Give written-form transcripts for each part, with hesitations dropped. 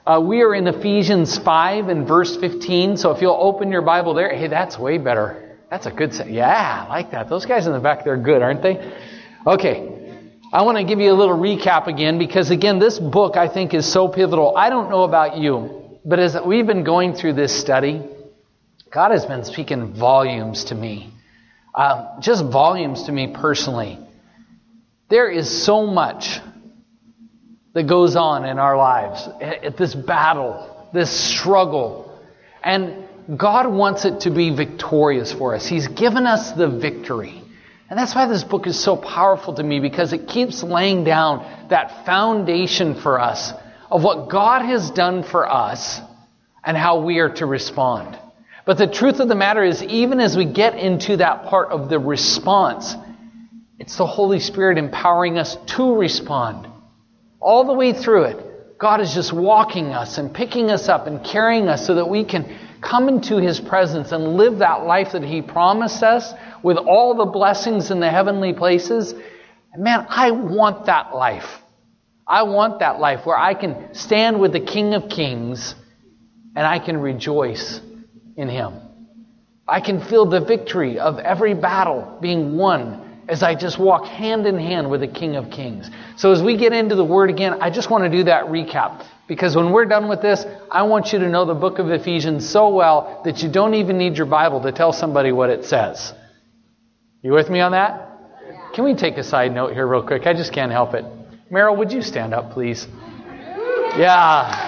We are in Ephesians 5 and verse 15. So if you'll open your Bible there. Hey, that's way better. That's a good set. Yeah, I like that. Those guys in the back, they're good, aren't they? Okay. I want to give you a little recap again because, again, this book I think is so pivotal. I don't know about you, but as we've been going through this study, God has been speaking volumes to me. Just volumes to me personally. There is so much that goes on in our lives. At this battle, this struggle. And God wants it to be victorious for us. He's given us the victory. And that's why this book is so powerful to me, because it keeps laying down that foundation for us of what God has done for us and how we are to respond. But the truth of the matter is, even as we get into that part of the response, it's the Holy Spirit empowering us to respond. All the way through it, God is just walking us and picking us up and carrying us so that we can come into His presence and live that life that He promised us with all the blessings in the heavenly places. And man, I want that life. I want that life where I can stand with the King of Kings and I can rejoice in Him. I can feel the victory of every battle being won as I just walk hand in hand with the King of Kings. So as we get into the Word again, I just want to do that recap. Because when we're done with this, I want you to know the book of Ephesians so well that you don't even need your Bible to tell somebody what it says. You with me on that? Yeah. Can we take a side note here real quick? I just can't help it. Meryl, would you stand up, please? Yeah.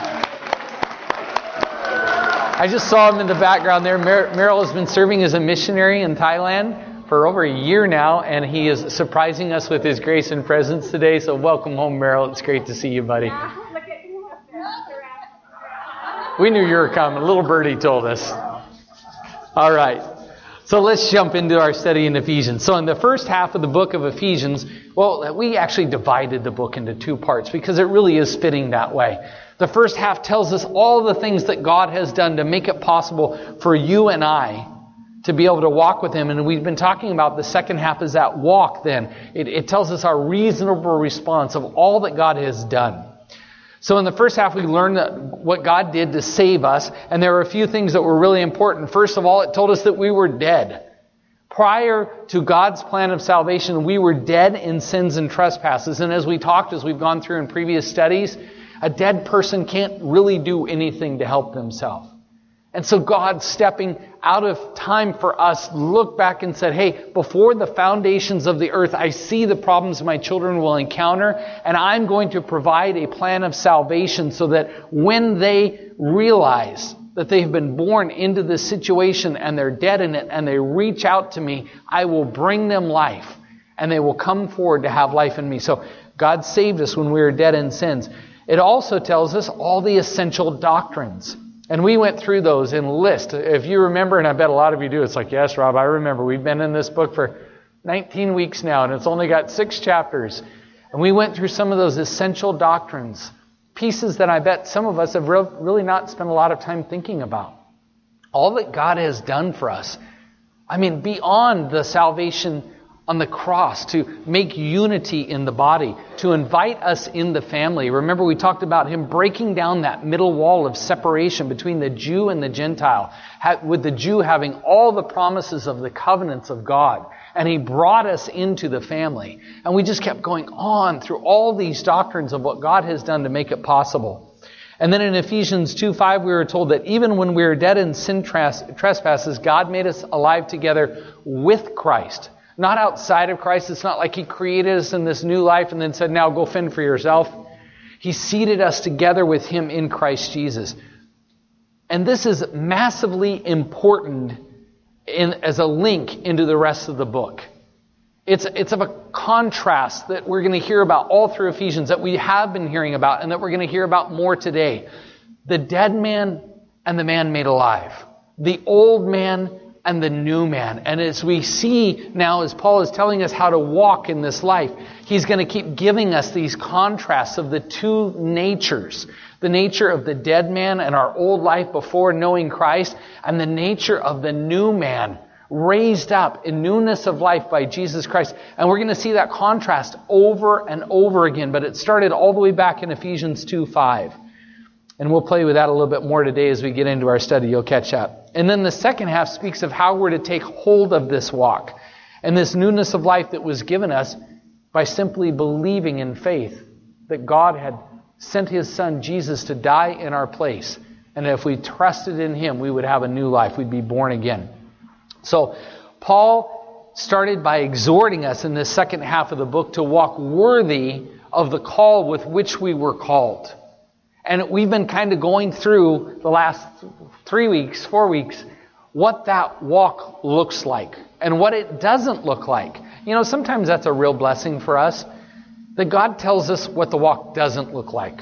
I just saw him in the background there. Meryl has been serving as a missionary in Thailand for over a year now, and he is surprising us with his grace and presence today. So welcome home, Meryl. It's great to see you, buddy. We knew you were coming. Little birdie told us. All right. So let's jump into our study in Ephesians. So in the first half of the book of Ephesians, well, we actually divided the book into two parts because it really is fitting that way. The first half tells us all the things that God has done to make it possible for you and I to be able to walk with Him. And we've been talking about the second half is that walk then. It tells us our reasonable response of all that God has done. So in the first half we learned what God did to save us. And there were a few things that were really important. First of all, it told us that we were dead. Prior to God's plan of salvation, we were dead in sins and trespasses. And as we talked, as we've gone through in previous studies, a dead person can't really do anything to help themselves. And so God, stepping out of time for us, looked back and said, hey, before the foundations of the earth, I see the problems my children will encounter, and I'm going to provide a plan of salvation so that when they realize that they've been born into this situation and they're dead in it and they reach out to me, I will bring them life and they will come forward to have life in me. So God saved us when we were dead in sins. It also tells us all the essential doctrines. And we went through those in list. If you remember, and I bet a lot of you do, it's like, yes, Rob, I remember. We've been in this book for 19 weeks now, and it's only got 6 chapters. And we went through some of those essential doctrines, pieces that I bet some of us have really not spent a lot of time thinking about. All that God has done for us. I mean, beyond the salvation on the cross, to make unity in the body, to invite us in the family. Remember, we talked about Him breaking down that middle wall of separation between the Jew and the Gentile, with the Jew having all the promises of the covenants of God. And He brought us into the family. And we just kept going on through all these doctrines of what God has done to make it possible. And then in Ephesians 2:5, we were told that even when we were dead in sin trespasses, God made us alive together with Christ. Not outside of Christ. It's not like He created us in this new life and then said, now go fend for yourself. He seated us together with Him in Christ Jesus. And this is massively important as a link into the rest of the book. It's of a contrast that we're going to hear about all through Ephesians, that we have been hearing about and that we're going to hear about more today. The dead man and the man made alive. The old man and the new man. And as we see now, as Paul is telling us how to walk in this life, he's going to keep giving us these contrasts of the two natures. The nature of the dead man and our old life before knowing Christ, and the nature of the new man, raised up in newness of life by Jesus Christ. And we're going to see that contrast over and over again. But it started all the way back in Ephesians 2:5. And we'll play with that a little bit more today as we get into our study. You'll catch up. And then the second half speaks of how we're to take hold of this walk and this newness of life that was given us by simply believing in faith that God had sent His Son Jesus to die in our place. And if we trusted in Him, we would have a new life. We'd be born again. So Paul started by exhorting us in this second half of the book to walk worthy of the call with which we were called. And we've been kind of going through the last 4 weeks, what that walk looks like and what it doesn't look like. You know, sometimes that's a real blessing for us, that God tells us what the walk doesn't look like.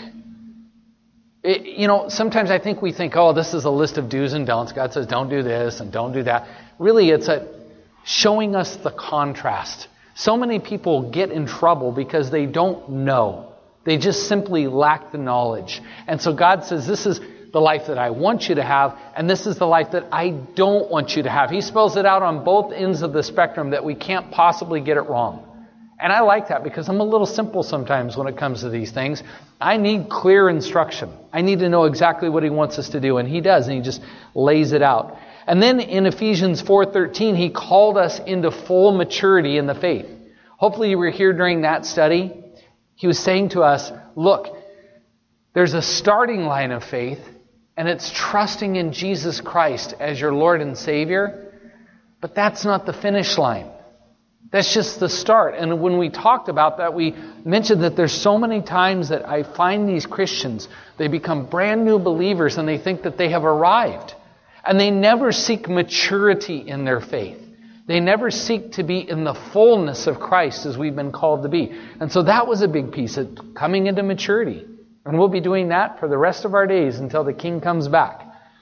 Sometimes I think we think, oh, this is a list of do's and don'ts. God says, don't do this and don't do that. Really, it's showing us the contrast. So many people get in trouble because they don't know. They just simply lack the knowledge. And so God says, this is the life that I want you to have, and this is the life that I don't want you to have. He spells it out on both ends of the spectrum that we can't possibly get it wrong. And I like that because I'm a little simple sometimes when it comes to these things. I need clear instruction. I need to know exactly what He wants us to do, and He does, and He just lays it out. And then in Ephesians 4:13, He called us into full maturity in the faith. Hopefully you were here during that study. He was saying to us, look, there's a starting line of faith, and it's trusting in Jesus Christ as your Lord and Savior. But that's not the finish line. That's just the start. And when we talked about that, we mentioned that there's so many times that I find these Christians, they become brand new believers and they think that they have arrived. And they never seek maturity in their faith. They never seek to be in the fullness of Christ as we've been called to be. And so that was a big piece of coming into maturity. And we'll be doing that for the rest of our days until the King comes back.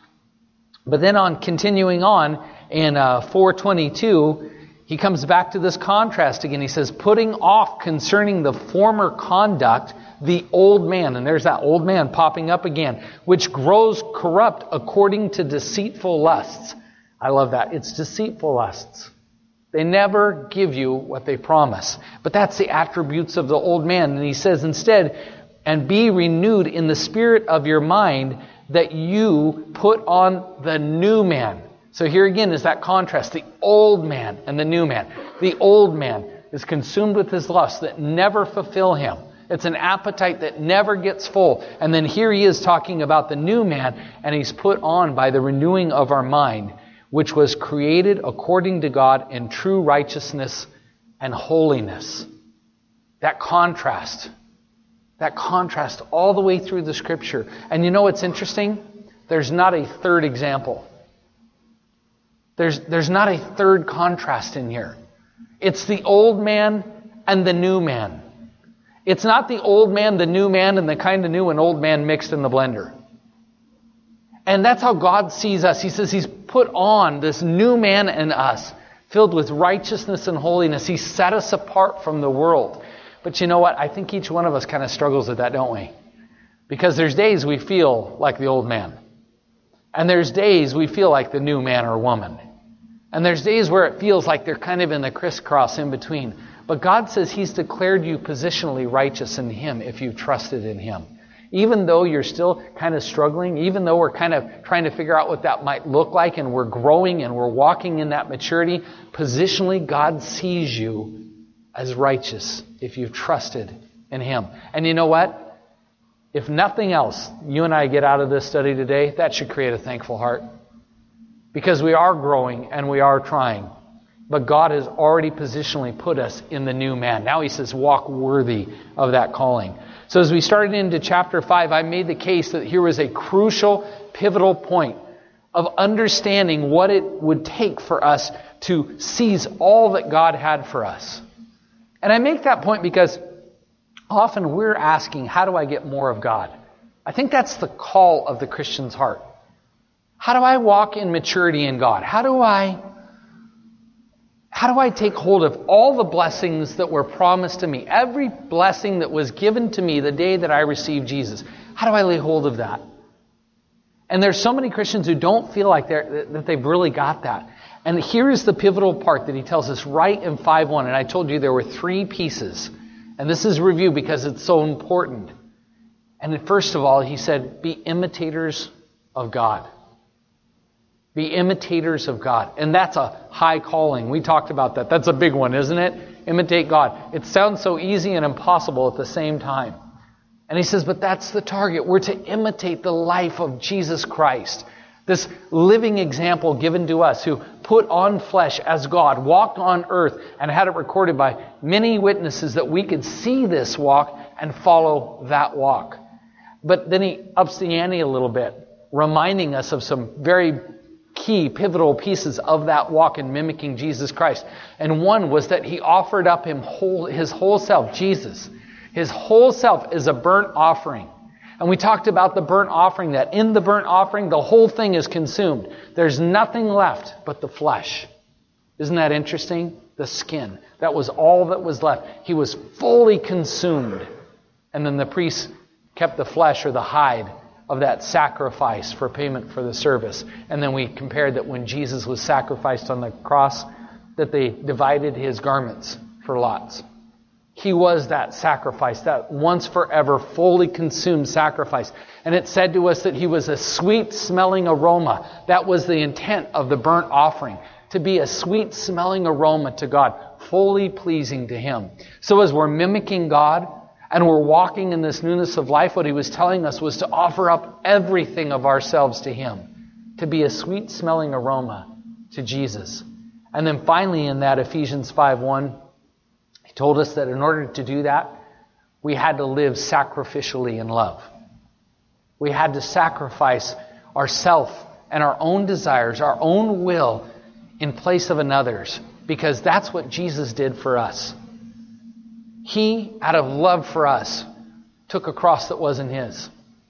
But then continuing on in 4:22, he comes back to this contrast again. He says, putting off concerning the former conduct, the old man. And there's that old man popping up again, which grows corrupt according to deceitful lusts. I love that. It's deceitful lusts. They never give you what they promise. But that's the attributes of the old man. And he says instead, and be renewed in the spirit of your mind, that you put on the new man. So here again is that contrast, the old man and the new man. The old man is consumed with his lusts that never fulfill him. It's an appetite that never gets full. And then here he is talking about the new man, and he's put on by the renewing of our mind, which was created according to God in true righteousness and holiness. That contrast all the way through the Scripture. And you know what's interesting? There's not a third example. There's not a third contrast in here. It's the old man and the new man. It's not the old man, the new man, and the kind of new and old man mixed in the blender. And that's how God sees us. He says He's put on this new man in us, filled with righteousness and holiness. He set us apart from the world. But you know what? I think each one of us kind of struggles with that, don't we? Because there's days we feel like the old man. And there's days we feel like the new man or woman. And there's days where it feels like they're kind of in the crisscross in between. But God says He's declared you positionally righteous in Him if you've trusted in Him. Even though you're still kind of struggling, even though we're kind of trying to figure out what that might look like, and we're growing and we're walking in that maturity, positionally God sees you as righteous if you've trusted in Him. And you know what? If nothing else, you and I get out of this study today, that should create a thankful heart. Because we are growing and we are trying. But God has already positionally put us in the new man. Now He says, walk worthy of that calling. So as we started into chapter 5, I made the case that here was a crucial, pivotal point of understanding what it would take for us to seize all that God had for us. And I make that point because often we're asking, how do I get more of God? I think that's the call of the Christian's heart. How do I walk in maturity in God? How do I take hold of all the blessings that were promised to me? Every blessing that was given to me the day that I received Jesus. How do I lay hold of that? And there's so many Christians who don't feel like that they've really got that. And here is the pivotal part that he tells us right in 5:1. And I told you there were 3 pieces. And this is review because it's so important. And first of all, he said, be imitators of God. Be imitators of God. And that's a high calling. We talked about that. That's a big one, isn't it? Imitate God. It sounds so easy and impossible at the same time. And he says, but that's the target. We're to imitate the life of Jesus Christ. This living example given to us, who put on flesh as God, walked on earth, and had it recorded by many witnesses that we could see this walk and follow that walk. But then he ups the ante a little bit, reminding us of some very key, pivotal pieces of that walk in mimicking Jesus Christ. And one was that he offered up his whole self, Jesus. His whole self is a burnt offering. And we talked about the burnt offering, that in the burnt offering, the whole thing is consumed. There's nothing left but the flesh. Isn't that interesting? The skin. That was all that was left. He was fully consumed. And then the priest kept the flesh or the hide of that sacrifice for payment for the service. And then we compared that when Jesus was sacrificed on the cross, that they divided his garments for lots. He was that sacrifice, that once forever fully consumed sacrifice. And it said to us that he was a sweet smelling aroma. That was the intent of the burnt offering, to be a sweet smelling aroma to God, fully pleasing to him. So as we're mimicking God and we're walking in this newness of life, what he was telling us was to offer up everything of ourselves to him, to be a sweet smelling aroma to Jesus. And then finally in that Ephesians 5:1, he told us that in order to do that, we had to live sacrificially in love. We had to sacrifice ourself and our own desires, our own will in place of another's, because that's what Jesus did for us. He, out of love for us, took a cross that wasn't his.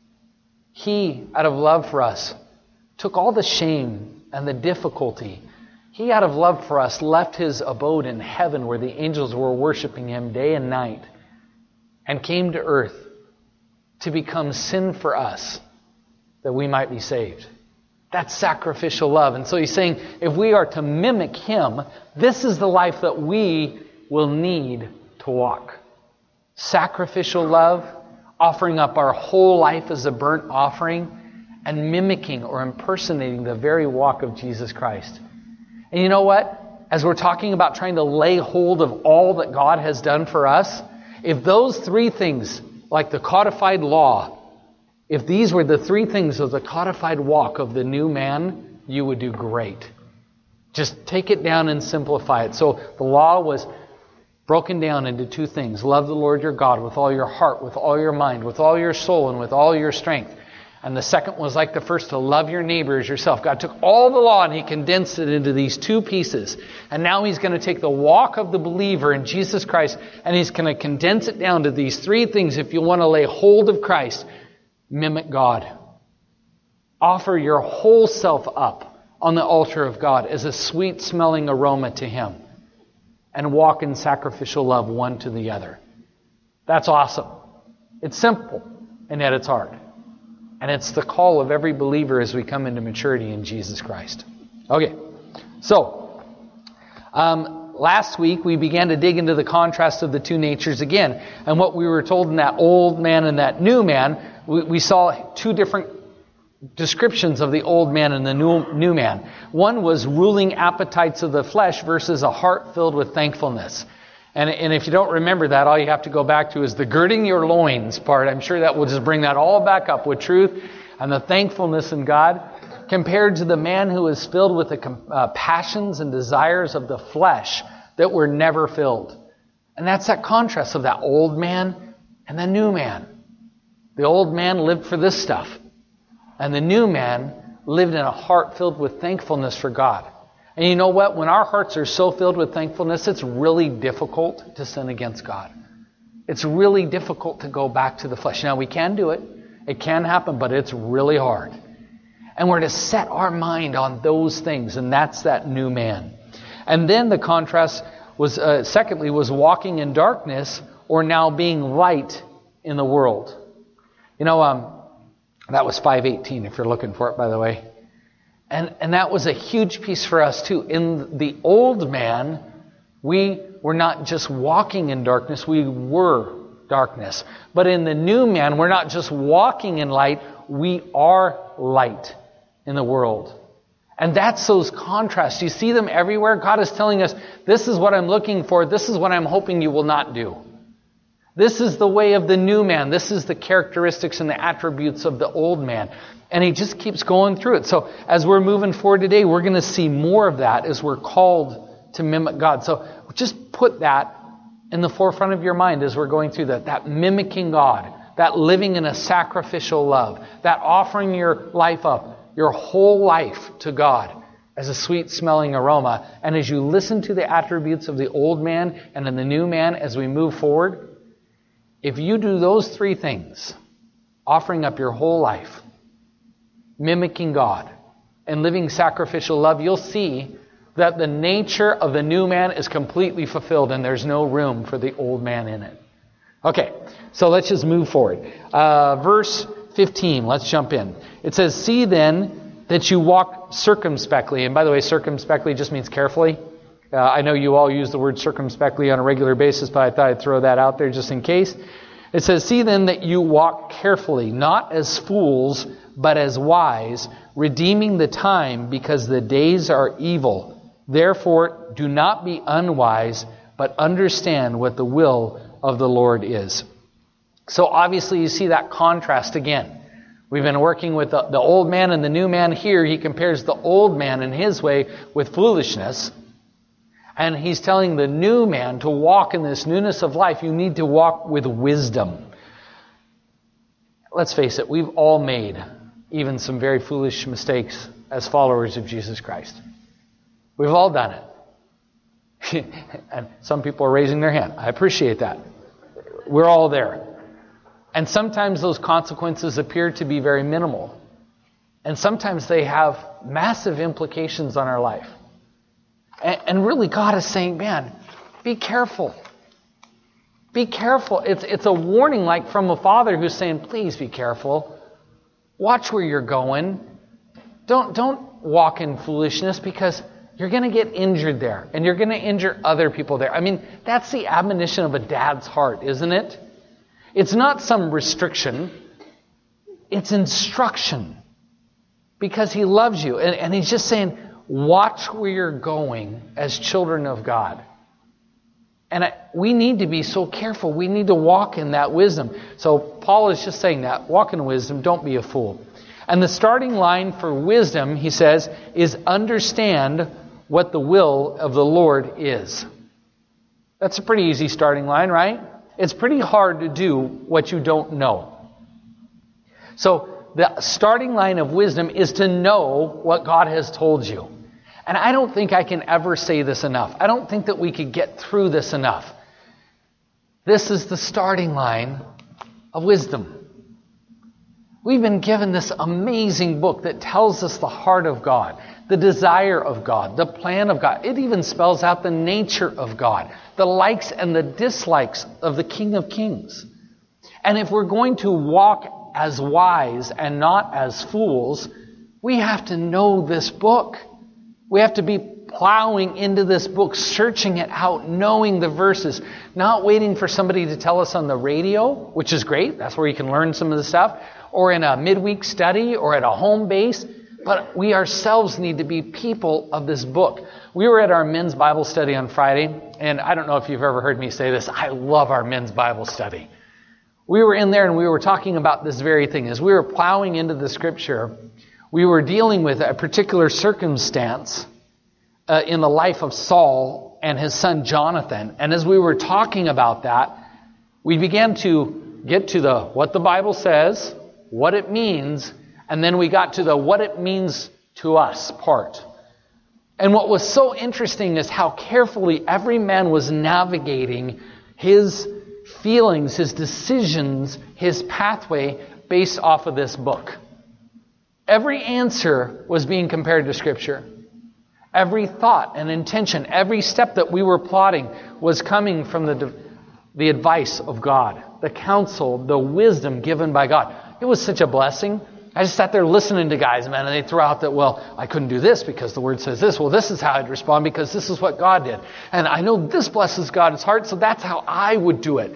He, out of love for us, took all the shame and the difficulty. He, out of love for us, left his abode in heaven where the angels were worshiping him day and night and came to earth to become sin for us that we might be saved. That's sacrificial love. And so he's saying, if we are to mimic him, this is the life that we will need to walk. Sacrificial love, offering up our whole life as a burnt offering, and mimicking or impersonating the very walk of Jesus Christ. And you know what? As we're talking about trying to lay hold of all that God has done for us, if those three things, like the codified law, if these were the three things of the codified walk of the new man, you would do great. Just take it down and simplify it. So the law was broken down into two things. Love the Lord your God with all your heart, with all your mind, with all your soul, and with all your strength. And the second was like the first, to love your neighbor as yourself. God took all the law and he condensed it into these two pieces. And now he's going to take the walk of the believer in Jesus Christ and he's going to condense it down to these three things. If you want to lay hold of Christ, mimic God. Offer your whole self up on the altar of God as a sweet smelling aroma to him. And walk in sacrificial love one to the other. That's awesome. It's simple and yet it's hard. And it's the call of every believer as we come into maturity in Jesus Christ. Okay, so last week we began to dig into the contrast of the two natures again. And what we were told in that old man and that new man, we saw two different descriptions of the old man and the new man. One was ruling appetites of the flesh versus a heart filled with thankfulness. And if you don't remember that, all you have to go back to is the girding your loins part. I'm sure that will just bring that all back up with truth and the thankfulness in God, compared to the man who is filled with the passions and desires of the flesh that were never filled. And that's that contrast of that old man and the new man. The old man lived for this stuff, and the new man lived in a heart filled with thankfulness for God. And you know what? When our hearts are so filled with thankfulness, it's really difficult to sin against God. It's really difficult to go back to the flesh. Now, we can do it. It can happen, but it's really hard. And we're to set our mind on those things, and that's that new man. And then the contrast was, secondly, was walking in darkness or now being light in the world. You know, that was 5:18 if you're looking for it, by the way. And that was a huge piece for us too. In the old man, we were not just walking in darkness, we were darkness. But in the new man, we're not just walking in light, we are light in the world. And that's those contrasts. You see them everywhere. God is telling us, this is what I'm looking for. This is what I'm hoping you will not do. This is the way of the new man. This is the characteristics and the attributes of the old man. And he just keeps going through it. So as we're moving forward today, we're going to see more of that as we're called to mimic God. So just put that in the forefront of your mind as we're going through that mimicking God, that living in a sacrificial love, that offering your life up, your whole life to God as a sweet-smelling aroma. And as you listen to the attributes of the old man and in the new man as we move forward, if you do those three things, offering up your whole life, mimicking God, and living sacrificial love, you'll see that the nature of the new man is completely fulfilled and there's no room for the old man in it. Okay, so let's just move forward. Verse 15, let's jump in. It says, see then that you walk circumspectly. And by the way, circumspectly just means carefully. I know you all use the word circumspectly on a regular basis, but I thought I'd throw that out there just in case. It says, see then that you walk carefully, not as fools, but as wise, redeeming the time because the days are evil. Therefore, do not be unwise, but understand what the will of the Lord is. So obviously you see that contrast again. We've been working with the old man and the new man. Here he compares the old man in his way with foolishness. And he's telling the new man to walk in this newness of life. You need to walk with wisdom. Let's face it, we've all made even some very foolish mistakes as followers of Jesus Christ. We've all done it. And some people are raising their hand. I appreciate that. We're all there. And sometimes those consequences appear to be very minimal. And sometimes they have massive implications on our life. And really God is saying, man, be careful. Be careful. It's a warning like from a father who's saying, please be careful. Watch where you're going. Don't walk in foolishness because you're going to get injured there. And you're going to injure other people there. I mean, that's the admonition of a dad's heart, isn't it? It's not some restriction. It's instruction. Because he loves you. And he's just saying, watch where you're going as children of God. And we need to be so careful. We need to walk in that wisdom. So Paul is just saying that. Walk in wisdom. Don't be a fool. And the starting line for wisdom, he says, is understand what the will of the Lord is. That's a pretty easy starting line, right? It's pretty hard to do what you don't know. So the starting line of wisdom is to know what God has told you. And I don't think I can ever say this enough. I don't think that we could get through this enough. This is the starting line of wisdom. We've been given this amazing book that tells us the heart of God, the desire of God, the plan of God. It even spells out the nature of God, the likes and the dislikes of the King of Kings. And if we're going to walk as wise and not as fools, we have to know this book. We have to be plowing into this book, searching it out, knowing the verses, not waiting for somebody to tell us on the radio, which is great. That's where you can learn some of the stuff, or in a midweek study, or at a home base. But we ourselves need to be people of this book. We were at our men's Bible study on Friday, and I don't know if you've ever heard me say this. I love our men's Bible study. We were in there and we were talking about this very thing. As we were plowing into the scripture, we were dealing with a particular circumstance in the life of Saul and his son Jonathan. And as we were talking about that, we began to get to the what the Bible says, what it means, and then we got to the what it means to us part. And what was so interesting is how carefully every man was navigating his feelings, his decisions, his pathway based off of this book. Every answer was being compared to Scripture. Every thought and intention, every step that we were plotting was coming from the advice of God, the counsel, the wisdom given by God. It was such a blessing. I just sat there listening to guys, man, and they threw out that, well, I couldn't do this because the Word says this. Well, this is how I'd respond because this is what God did. And I know this blesses God's heart, so that's how I would do it.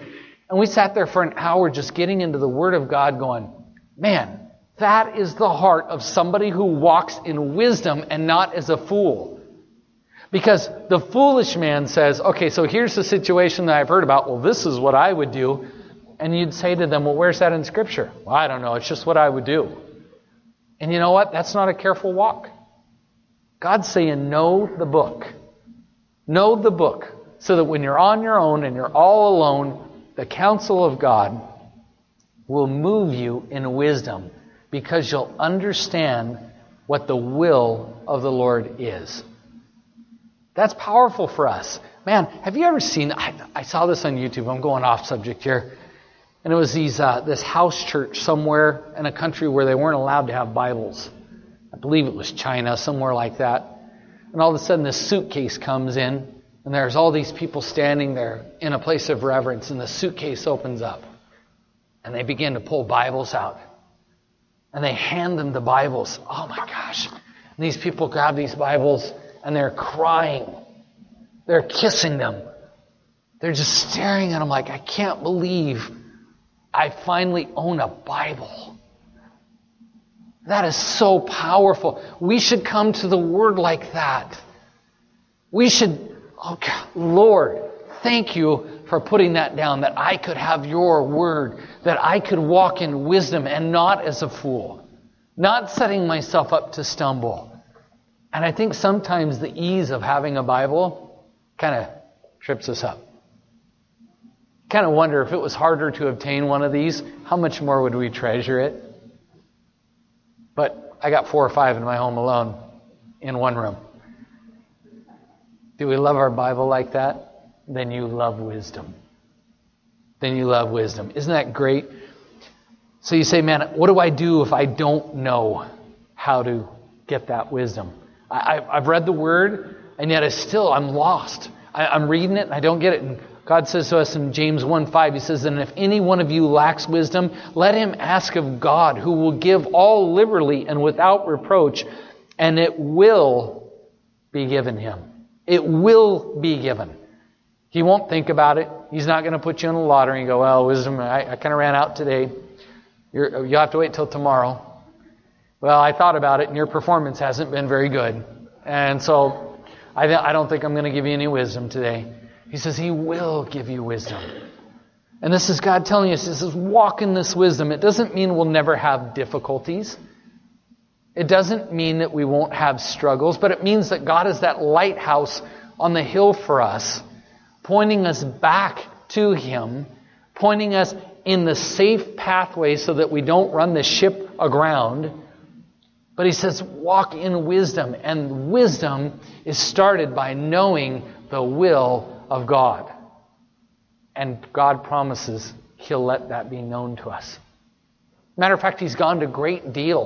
And we sat there for an hour just getting into the Word of God going, man, that is the heart of somebody who walks in wisdom and not as a fool. Because the foolish man says, okay, so here's the situation that I've heard about. Well, this is what I would do. And you'd say to them, well, where's that in Scripture? Well, I don't know. It's just what I would do. And you know what? That's not a careful walk. God's saying, know the book. Know the book. So that when you're on your own and you're all alone, the counsel of God will move you in wisdom. Because you'll understand what the will of the Lord is. That's powerful for us. Man, have you ever seen, I saw this on YouTube, I'm going off subject here. And it was this house church somewhere in a country where they weren't allowed to have Bibles. I believe it was China, somewhere like that. And all of a sudden this suitcase comes in, and there's all these people standing there in a place of reverence, and the suitcase opens up. And they begin to pull Bibles out. And they hand them the Bibles. Oh my gosh. And these people grab these Bibles and they're crying. They're kissing them. They're just staring at them like, I can't believe I finally own a Bible. That is so powerful. We should come to the Word like that. We should, oh God, Lord, thank you for putting that down, that I could have your Word, that I could walk in wisdom and not as a fool, not setting myself up to stumble. And I think sometimes the ease of having a Bible kind of trips us up. Kind of wonder if it was harder to obtain one of these, how much more would we treasure it? But I got 4 or 5 in my home alone in one room. Do we love our Bible like that? Then you love wisdom. Then you love wisdom. Isn't that great? So you say, man, what do I do if I don't know how to get that wisdom? I've read the Word, and yet I'm lost. I'm reading it, and I don't get it. And God says to us in James 1:5, He says, and if any one of you lacks wisdom, let him ask of God, who will give all liberally and without reproach, and it will be given him. It will be given. He won't think about it. He's not going to put you in the lottery and go, well, wisdom, I kind of ran out today. You'll have to wait till tomorrow. Well, I thought about it, and your performance hasn't been very good. And so I don't think I'm going to give you any wisdom today. He says He will give you wisdom. And this is God telling us, this is walk in this wisdom. It doesn't mean we'll never have difficulties. It doesn't mean that we won't have struggles, but it means that God is that lighthouse on the hill for us, pointing us back to Him, pointing us in the safe pathway so that we don't run the ship aground. But He says, walk in wisdom. And wisdom is started by knowing the will of God. And God promises He'll let that be known to us. Matter of fact, He's gone to great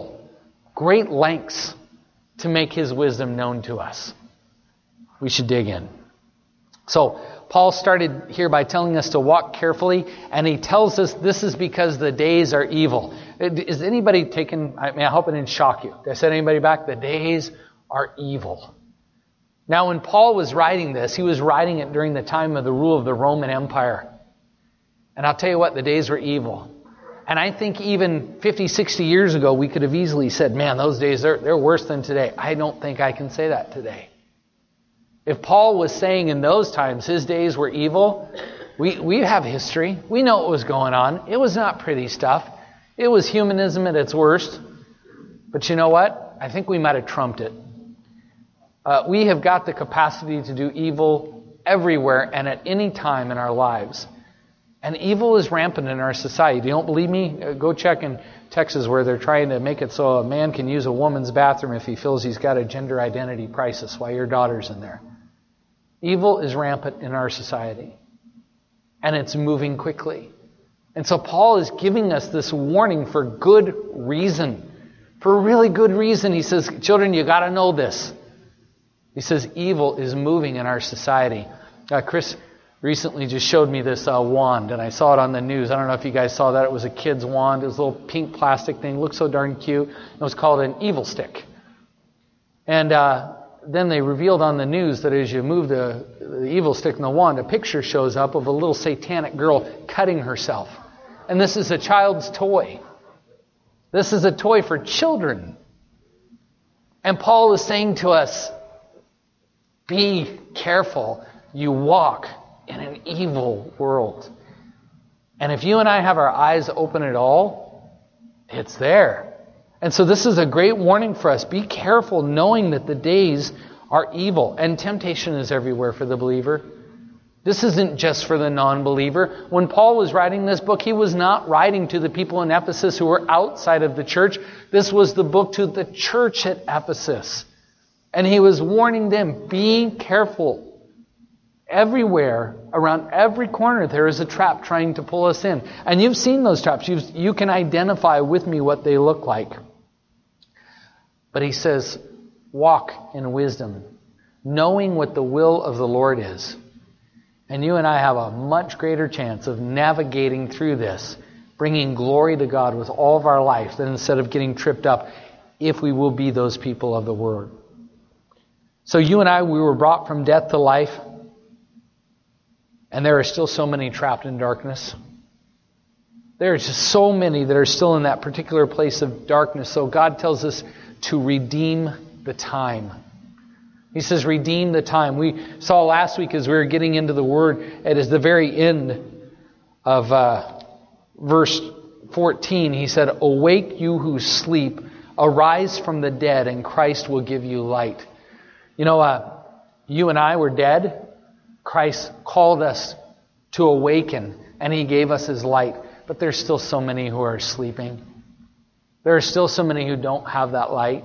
lengths to make His wisdom known to us. We should dig in. So, Paul started here by telling us to walk carefully, and he tells us this is because the days are evil. Is anybody taken, I hope it didn't shock you. Did I set anybody back? The days are evil. Now, when Paul was writing this, he was writing it during the time of the rule of the Roman Empire. And I'll tell you what, the days were evil. And I think even 50, 60 years ago, we could have easily said, man, those days, they're worse than today. I don't think I can say that today. If Paul was saying in those times his days were evil, we have history. We know what was going on. It was not pretty stuff. It was humanism at its worst. But you know what? I think we might have trumped it. We have got the capacity to do evil everywhere and at any time in our lives. And evil is rampant in our society. You don't believe me? Go check in Texas where they're trying to make it so a man can use a woman's bathroom if he feels he's got a gender identity crisis while your daughter's in there. Evil is rampant in our society. And it's moving quickly. And so Paul is giving us this warning for good reason. For a really good reason. He says, children, you got to know this. He says evil is moving in our society. Chris recently just showed me this wand, and I saw it on the news. I don't know if you guys saw that. It was a kid's wand. It was a little pink plastic thing. It looked so darn cute. It was called an evil stick. And then they revealed on the news that as you move the evil stick and the wand, a picture shows up of a little satanic girl cutting herself. And this is a child's toy. This is a toy for children. And Paul is saying to us, be careful. You walk in an evil world. And if you and I have our eyes open at all, it's there. And so this is a great warning for us. Be careful knowing that the days are evil. And temptation is everywhere for the believer. This isn't just for the non-believer. When Paul was writing this book, he was not writing to the people in Ephesus who were outside of the church. This was the book to the church at Ephesus. And he was warning them, be careful. Everywhere, around every corner, there is a trap trying to pull us in. And you've seen those traps. You can identify with me what they look like. But he says, walk in wisdom, knowing what the will of the Lord is. And you and I have a much greater chance of navigating through this, bringing glory to God with all of our life, than instead of getting tripped up, if we will be those people of the Word. So you and I, we were brought from death to life. And there are still so many trapped in darkness. There are just so many that are still in that particular place of darkness. So God tells us to redeem the time. He says, redeem the time. We saw last week as we were getting into the Word, it is the very end of verse 14. He said, awake you who sleep, arise from the dead, and Christ will give you light. You know, you and I were dead. Christ called us to awaken, and He gave us His light. But there's still so many who are sleeping. There are still so many who don't have that light.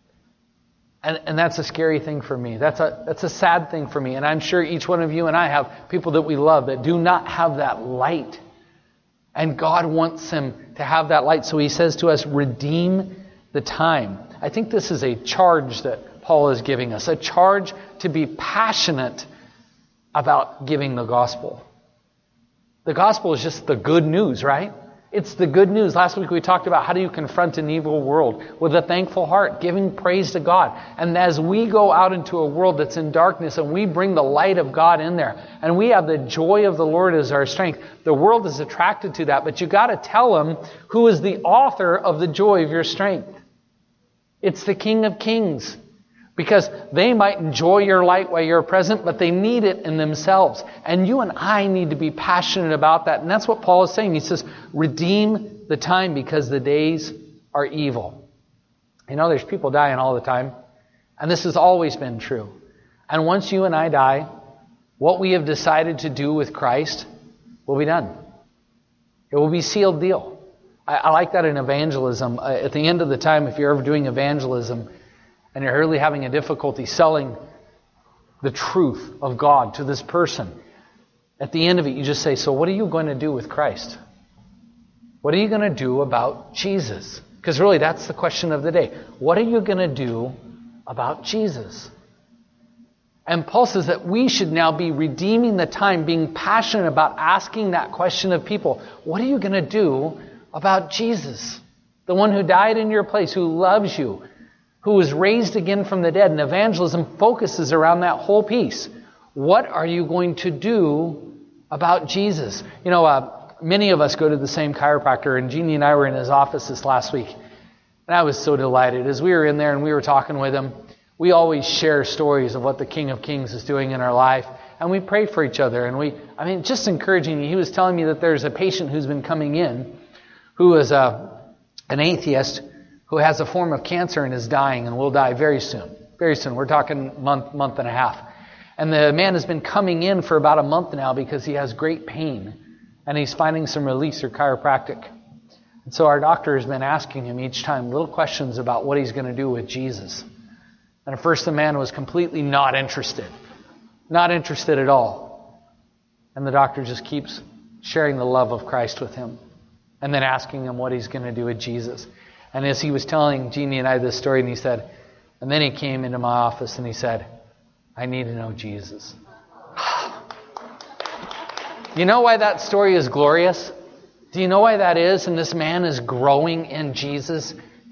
And that's a scary thing for me. That's a sad thing for me. And I'm sure each one of you and I have people that we love that do not have that light. And God wants them to have that light. So He says to us, redeem the time. I think this is a charge that Paul is giving us. A charge to be passionate about giving the gospel. The gospel is just the good news, right? It's the good news. Last week we talked about how do you confront an evil world with a thankful heart, giving praise to God. And as we go out into a world that's in darkness and we bring the light of God in there and we have the joy of the Lord as our strength, the world is attracted to that. But you got to tell them who is the author of the joy of your strength. It's the King of Kings. Because they might enjoy your light while you're present, but they need it in themselves. And you and I need to be passionate about that. And that's what Paul is saying. He says, redeem the time because the days are evil. You know, there's people dying all the time. And this has always been true. And once you and I die, what we have decided to do with Christ will be done. It will be a sealed deal. I like that in evangelism. At the end of the time, if you're ever doing evangelism, and you're really having a difficulty selling the truth of God to this person, at the end of it, you just say, so what are you going to do with Christ? What are you going to do about Jesus? Because really, that's the question of the day. What are you going to do about Jesus? And Paul says that we should now be redeeming the time, being passionate about asking that question of people. What are you going to do about Jesus? The one who died in your place, who loves you, who was raised again from the dead. And evangelism focuses around that whole piece. What are you going to do about Jesus? You know, many of us go to the same chiropractor, and Jeannie and I were in his office this last week. And I was so delighted. As we were in there and we were talking with him, we always share stories of what the King of Kings is doing in our life. And we pray for each other. And just encouraging me. He was telling me that there's a patient who's been coming in who is an atheist who has a form of cancer and is dying and will die very soon. Very soon. We're talking month and a half. And the man has been coming in for about a month now because he has great pain. And he's finding some relief through chiropractic. And so our doctor has been asking him each time little questions about what he's going to do with Jesus. And at first the man was completely not interested. Not interested at all. And the doctor just keeps sharing the love of Christ with him. And then asking him what he's going to do with Jesus. And as he was telling Jeannie and I this story, and he said, and then he came into my office and he said, I need to know Jesus. You know why that story is glorious? Do you know why that is? And this man is growing in Jesus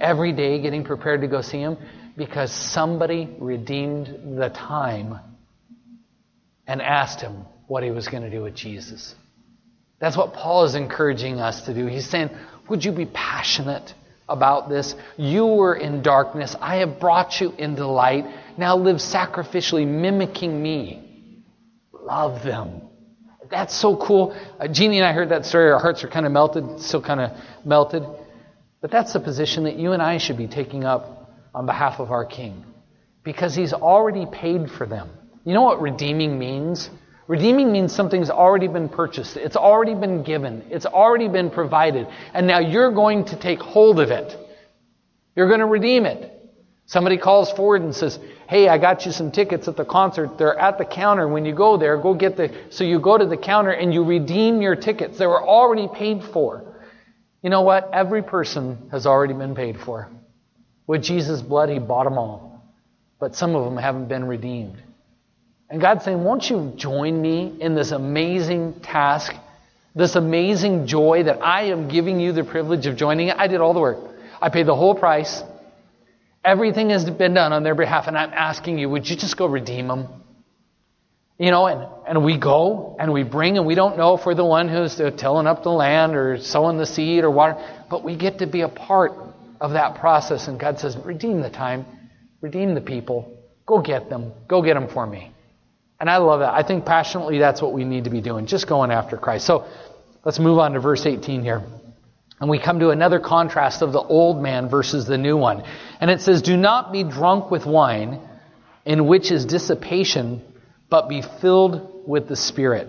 every day getting prepared to go see Him? Because somebody redeemed the time and asked Him what He was going to do with Jesus. That's what Paul is encouraging us to do. He's saying, would you be passionate about this? You were in darkness. I have brought you into light. Now live sacrificially, mimicking me. Love them. That's so cool. Jeannie and I heard that story. Our hearts are kind of melted, still kind of melted. But that's the position that you and I should be taking up on behalf of our King. Because He's already paid for them. You know what redeeming means? Redeeming means something's already been purchased. It's already been given. It's already been provided. And now you're going to take hold of it. You're going to redeem it. Somebody calls forward and says, hey, I got you some tickets at the concert. They're at the counter. When you go there, go get the... So you go to the counter and you redeem your tickets. They were already paid for. You know what? Every person has already been paid for. With Jesus' blood, He bought them all. But some of them haven't been redeemed. And God's saying, won't you join me in this amazing task, this amazing joy that I am giving you the privilege of joining it? I did all the work. I paid the whole price. Everything has been done on their behalf, and I'm asking you, would you just go redeem them? You know, and we go, and we bring, and we don't know if we're the one who's tilling up the land or sowing the seed or water, but we get to be a part of that process. And God says, redeem the time, redeem the people, go get them for me. And I love that. I think passionately that's what we need to be doing, just going after Christ. So let's move on to verse 18 here. And we come to another contrast of the old man versus the new one. And it says, do not be drunk with wine, in which is dissipation, but be filled with the Spirit.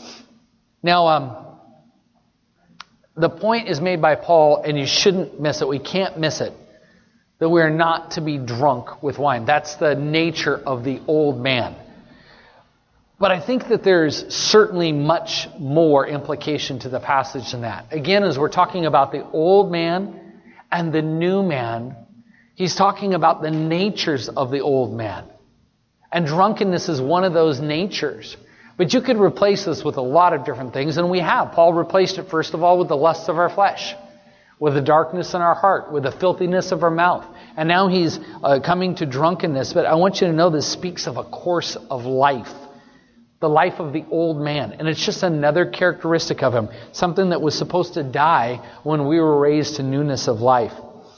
Now, the point is made by Paul, and you shouldn't miss it. We can't miss it. That we're not to be drunk with wine. That's the nature of the old man. But I think that there's certainly much more implication to the passage than that. Again, as we're talking about the old man and the new man, he's talking about the natures of the old man. And drunkenness is one of those natures. But you could replace this with a lot of different things, and we have. Paul replaced it, first of all, with the lusts of our flesh, with the darkness in our heart, with the filthiness of our mouth. And now he's coming to drunkenness. But I want you to know this speaks of a course of life. The life of the old man. And it's just another characteristic of him. Something that was supposed to die when we were raised to newness of life.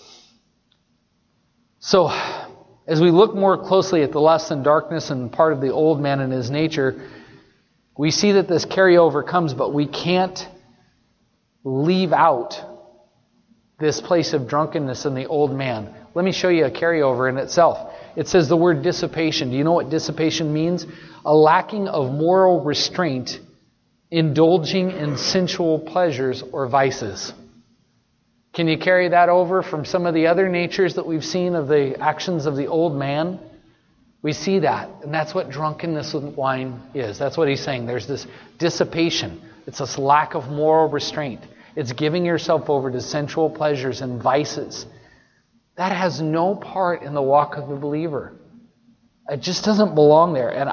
So, as we look more closely at the lust and darkness and part of the old man and his nature, we see that this carryover comes, but we can't leave out this place of drunkenness in the old man. Let me show you a carryover in itself. It says the word dissipation. Do you know what dissipation means? A lacking of moral restraint, indulging in sensual pleasures or vices. Can you carry that over from some of the other natures that we've seen of the actions of the old man? We see that. And that's what drunkenness with wine is. That's what he's saying. There's this dissipation. It's this lack of moral restraint. It's giving yourself over to sensual pleasures and vices. That has no part in the walk of the believer. It just doesn't belong there. And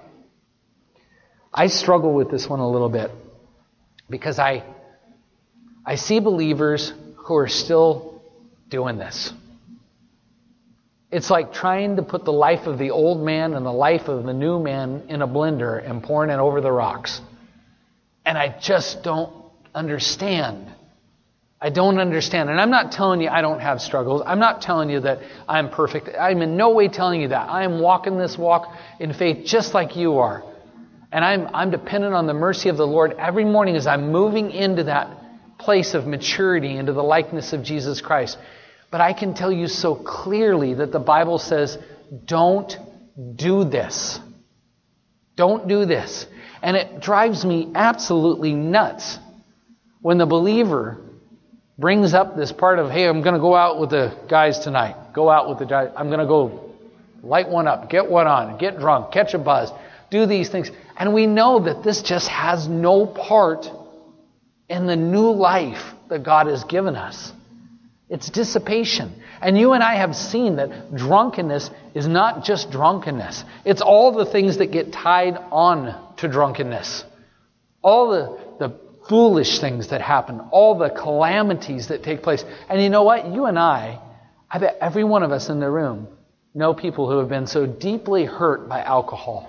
I struggle with this one a little bit. Because I see believers who are still doing this. It's like trying to put the life of the old man and the life of the new man in a blender and pouring it over the rocks. And I just don't understand. I don't understand. And I'm not telling you I don't have struggles. I'm not telling you that I'm perfect. I'm in no way telling you that. I am walking this walk in faith just like you are. And I'm dependent on the mercy of the Lord every morning as I'm moving into that place of maturity, into the likeness of Jesus Christ. But I can tell you so clearly that the Bible says, don't do this. Don't do this. And it drives me absolutely nuts when the believer brings up this part of, hey, I'm going to go out with the guys tonight. Go out with the guys. I'm going to go light one up, get one on, get drunk, catch a buzz, do these things. And we know that this just has no part in the new life that God has given us. It's dissipation. And you and I have seen that drunkenness is not just drunkenness. It's all the things that get tied on to drunkenness. All the foolish things that happen. All the calamities that take place. And you know what? You and I I bet every one of us in the room know people who have been so deeply hurt by alcohol.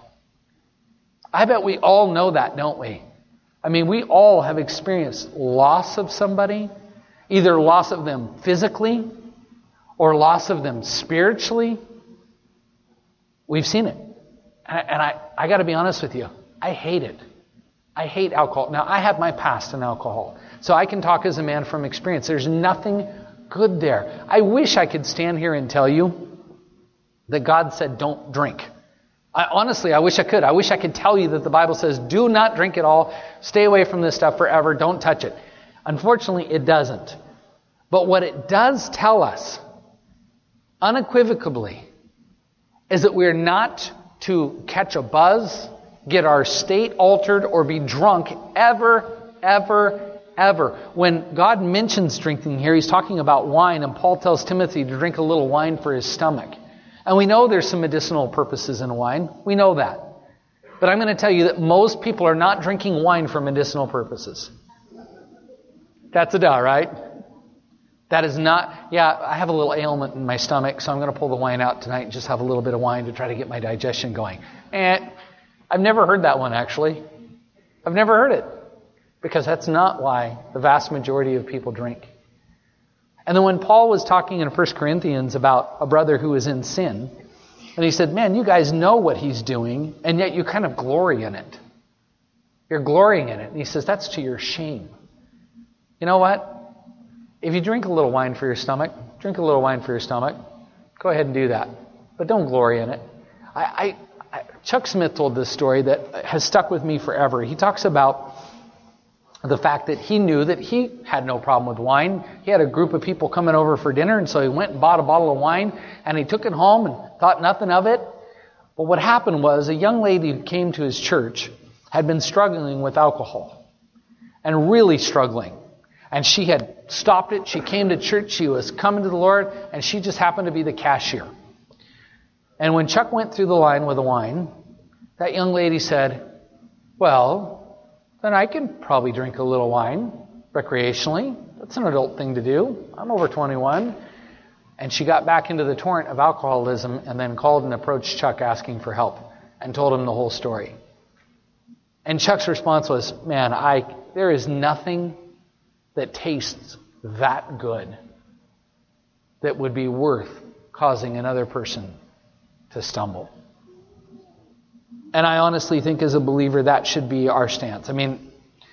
I bet we all know that, don't we? I mean, we all have experienced loss of somebody, either loss of them physically or loss of them spiritually. We've seen it. And I got to be honest with you. I hate it. I hate alcohol. Now, I have my past in alcohol, so I can talk as a man from experience. There's nothing good there. I wish I could stand here and tell you that God said don't drink. Honestly, I wish I could. I wish I could tell you that the Bible says do not drink at all, stay away from this stuff forever, don't touch it. Unfortunately, it doesn't. But what it does tell us, unequivocally, is that we're not to catch a buzz, get our state altered, or be drunk ever, ever, ever. When God mentions drinking here, He's talking about wine, and Paul tells Timothy to drink a little wine for his stomach. And we know there's some medicinal purposes in wine. We know that. But I'm going to tell you that most people are not drinking wine for medicinal purposes. That's a duh, right? That is not, I have a little ailment in my stomach, so I'm going to pull the wine out tonight and just have a little bit of wine to try to get my digestion going. And I've never heard that one, actually. I've never heard it. Because that's not why the vast majority of people drink. And then when Paul was talking in 1 Corinthians about a brother who was in sin, and he said, man, you guys know what he's doing, and yet you kind of glory in it. You're glorying in it. And he says, that's to your shame. You know what? If you drink a little wine for your stomach, drink a little wine for your stomach. Go ahead and do that. But don't glory in it. Chuck Smith told this story that has stuck with me forever. He talks about the fact that he knew that he had no problem with wine. He had a group of people coming over for dinner, and so he went and bought a bottle of wine, and he took it home and thought nothing of it. But what happened was a young lady who came to his church had been struggling with alcohol, and really struggling. And she had stopped it. She came to church. She was coming to the Lord, and she just happened to be the cashier. And when Chuck went through the line with the wine, that young lady said, well, then I can probably drink a little wine recreationally. That's an adult thing to do. I'm over 21. And she got back into the torrent of alcoholism and then called and approached Chuck asking for help and told him the whole story. And Chuck's response was, man, there is nothing that tastes that good that would be worth causing another person to stumble. And I honestly think as a believer that should be our stance. I mean,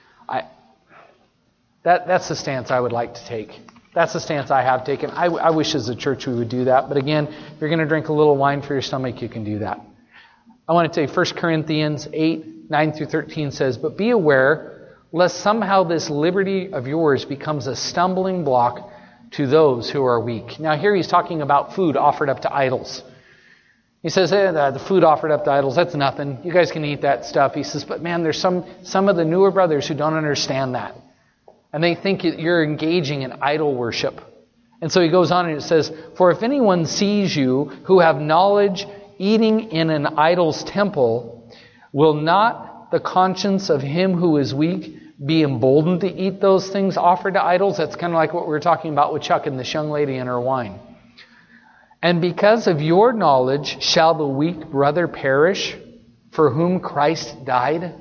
that's the stance I would like to take. That's the stance I have taken. I wish as a church we would do that. But again, if you're going to drink a little wine for your stomach, you can do that. I want to tell you 1 Corinthians 8, 9 through 13 says, but be aware lest somehow this liberty of yours becomes a stumbling block to those who are weak. Now here he's talking about food offered up to idols. He says, the food offered up to idols, that's nothing. You guys can eat that stuff. He says, but man, there's some of the newer brothers who don't understand that. And they think you're engaging in idol worship. And so he goes on and it says, for if anyone sees you who have knowledge eating in an idol's temple, will not the conscience of him who is weak be emboldened to eat those things offered to idols? That's kind of like what we were talking about with Chuck and this young lady and her wine. And because of your knowledge shall the weak brother perish for whom Christ died?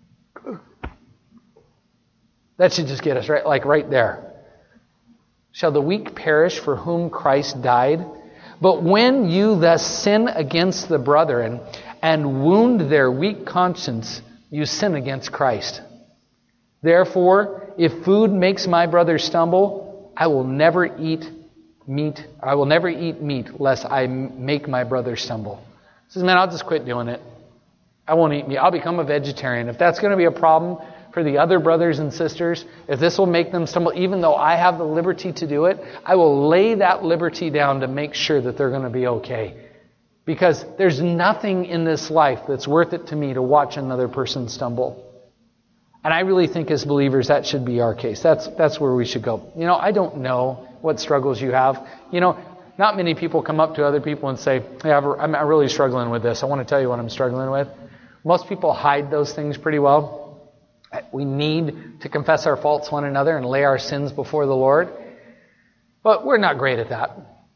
That should just get us right there. Shall the weak perish for whom Christ died? But when you thus sin against the brethren and wound their weak conscience, you sin against Christ. Therefore, if food makes my brother stumble, I will never eat meat lest I make my brother stumble. He says, man, I'll just quit doing it. I won't eat meat. I'll become a vegetarian. If that's going to be a problem for the other brothers and sisters, if this will make them stumble, even though I have the liberty to do it, I will lay that liberty down to make sure that they're going to be okay. Because there's nothing in this life that's worth it to me to watch another person stumble. And I really think as believers that should be our case. That's where we should go. I don't know what struggles you have. Not many people come up to other people and say, hey, I'm really struggling with this. I want to tell you what I'm struggling with. Most people hide those things pretty well. We need to confess our faults one another and lay our sins before the Lord. But we're not great at that.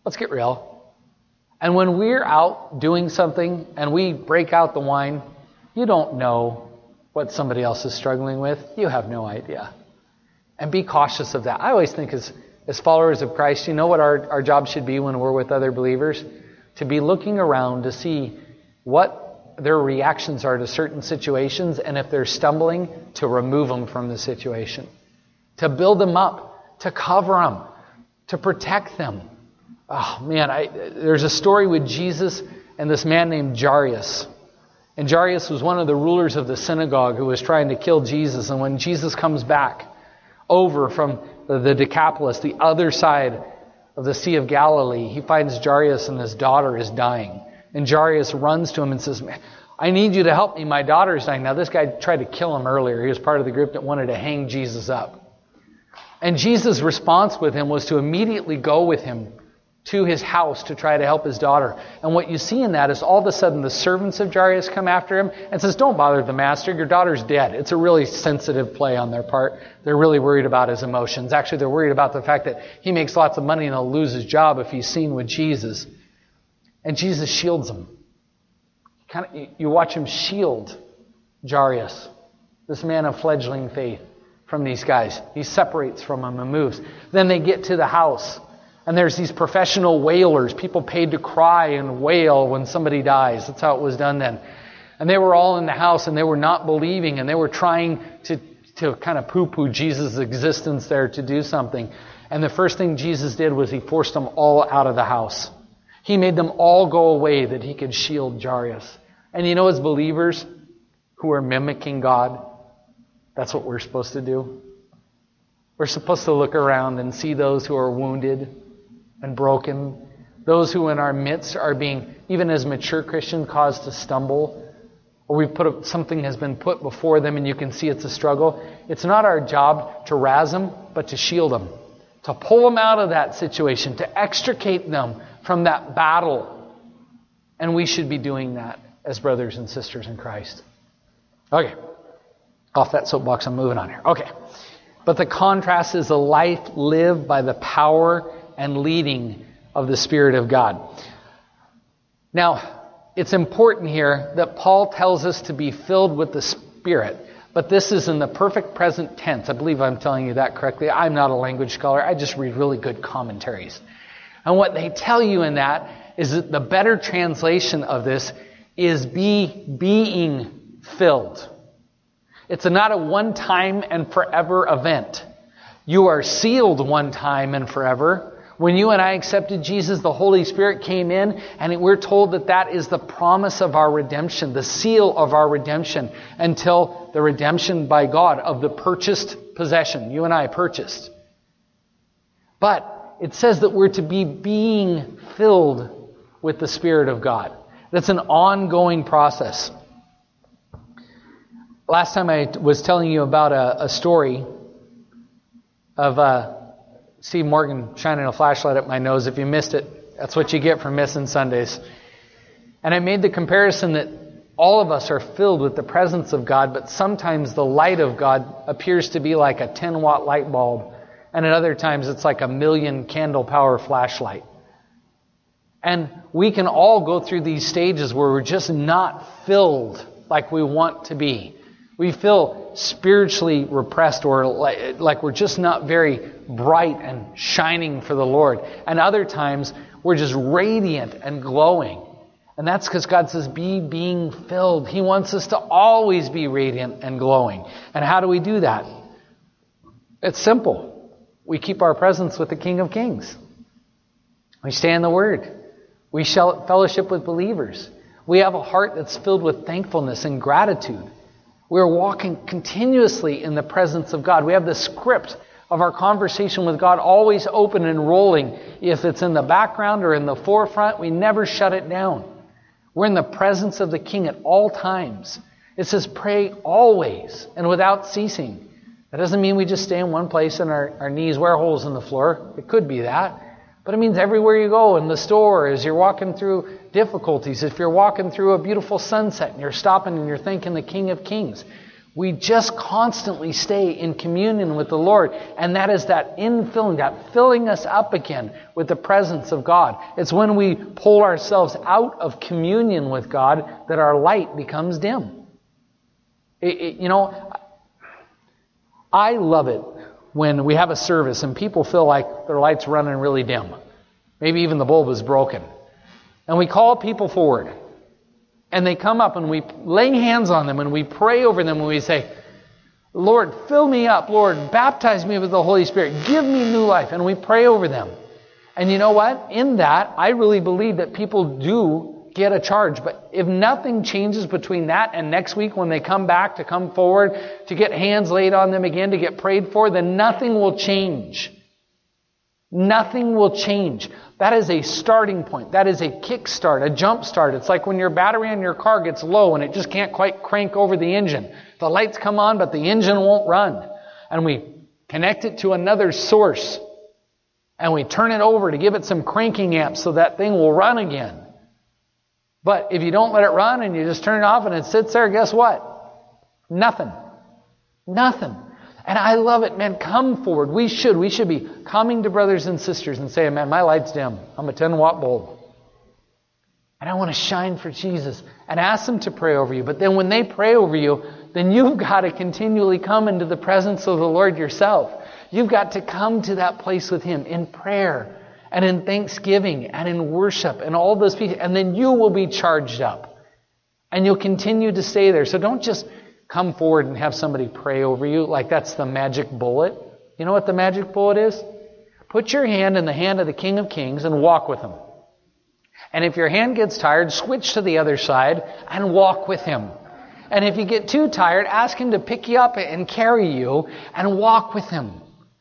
Let's get real. And when we're out doing something and we break out the wine, you don't know what somebody else is struggling with. You have no idea. And be cautious of that. I always think as followers of Christ, you know what our job should be when we're with other believers? To be looking around to see what their reactions are to certain situations, and if they're stumbling, to remove them from the situation. To build them up, to cover them, to protect them. Oh man, there's a story with Jesus and this man named Jairus. And Jairus was one of the rulers of the synagogue who was trying to kill Jesus. And when Jesus comes back over from the Decapolis, the other side of the Sea of Galilee, he finds Jairus and his daughter is dying. And Jairus runs to him and says, I need you to help me. My daughter's dying. Now, this guy tried to kill him earlier. He was part of the group that wanted to hang Jesus up. And Jesus' response with him was to immediately go with him to his house to try to help his daughter. And what you see in that is all of a sudden the servants of Jairus come after him and says, don't bother the master, your daughter's dead. It's a really sensitive play on their part. They're really worried about his emotions. Actually, they're worried about the fact that he makes lots of money and he'll lose his job if he's seen with Jesus. And Jesus shields him. You watch him shield Jairus, this man of fledgling faith, from these guys. He separates from them and moves. Then they get to the house. And there's these professional wailers, people paid to cry and wail when somebody dies. That's how it was done then. And they were all in the house and they were not believing and they were trying to kind of poo-poo Jesus' existence there to do something. And the first thing Jesus did was he forced them all out of the house. He made them all go away that he could shield Jairus. And you know, as believers who are mimicking God, that's what we're supposed to do. We're supposed to look around and see those who are wounded and broken, those who in our midst are being, even as mature Christians, caused to stumble, or something has been put before them and you can see it's a struggle. It's not our job to razz them, but to shield them, to pull them out of that situation, to extricate them from that battle. And we should be doing that as brothers and sisters in Christ. Okay, off that soapbox, I'm moving on here. Okay, but the contrast is a life lived by the power and leading of the Spirit of God. Now, it's important here that Paul tells us to be filled with the Spirit, but this is in the perfect present tense. I believe I'm telling you that correctly. I'm not a language scholar. I just read really good commentaries. And what they tell you in that is that the better translation of this is being filled. It's not a one-time and forever event. You are sealed one time and forever. When you and I accepted Jesus, the Holy Spirit came in, and we're told that that is the promise of our redemption, the seal of our redemption, until the redemption by God of the purchased possession. You and I purchased. But it says that we're to be being filled with the Spirit of God. That's an ongoing process. Last time I was telling you about a story of Steve Morgan shining a flashlight at my nose. If you missed it, that's what you get for missing Sundays. And I made the comparison that all of us are filled with the presence of God, but sometimes the light of God appears to be like a 10-watt light bulb, and at other times it's like a 1,000,000 candle power flashlight. And we can all go through these stages where we're just not filled like we want to be. We feel spiritually repressed, or like we're just not very bright and shining for the Lord. And other times we're just radiant and glowing. And that's because God says, be being filled. He wants us to always be radiant and glowing. And how do we do that? It's simple. We keep our presence with the King of Kings. We stay in the Word. We fellowship with believers. We have a heart that's filled with thankfulness and gratitude. We're walking continuously in the presence of God. We have the script of our conversation with God always open and rolling. If it's in the background or in the forefront, we never shut it down. We're in the presence of the King at all times. It says pray always and without ceasing. That doesn't mean we just stay in one place and our knees wear holes in the floor. It could be that. But it means everywhere you go, in the store, as you're walking through difficulties, if you're walking through a beautiful sunset and you're stopping and you're thanking the King of Kings, We just constantly stay in communion with the Lord. And that is that infilling, that filling us up again with the presence of God. It's when we pull ourselves out of communion with God that our light becomes dim. I love it when we have a service and people feel like their light's running really dim. Maybe even the bulb is broken. And we call people forward. And they come up and we lay hands on them and we pray over them and we say, Lord, fill me up. Lord, baptize me with the Holy Spirit. Give me new life. And we pray over them. And you know what? In that, I really believe that people do get a charge. But if nothing changes between that and next week when they come back to come forward, to get hands laid on them again, to get prayed for, then nothing will change. Nothing will change. That is a starting point. That is a kickstart, a jump start. It's like when your battery on your car gets low and it just can't quite crank over the engine. The lights come on, but the engine won't run. And we connect it to another source. And we turn it over to give it some cranking amps so that thing will run again. But if you don't let it run and you just turn it off and it sits there, guess what? Nothing. Nothing. And I love it, man. Come forward. We should be coming to brothers and sisters and saying, man, my light's dim. I'm a 10-watt bulb. And I want to shine for Jesus. And ask them to pray over you. But then when they pray over you, then you've got to continually come into the presence of the Lord yourself. You've got to come to that place with Him in prayer and in thanksgiving and in worship and all those pieces. And then you will be charged up. And you'll continue to stay there. So don't just come forward and have somebody pray over you like that's the magic bullet. You know what the magic bullet is? Put your hand in the hand of the King of Kings and walk with Him. And if your hand gets tired, switch to the other side and walk with Him. And if you get too tired, ask Him to pick you up and carry you and walk with Him.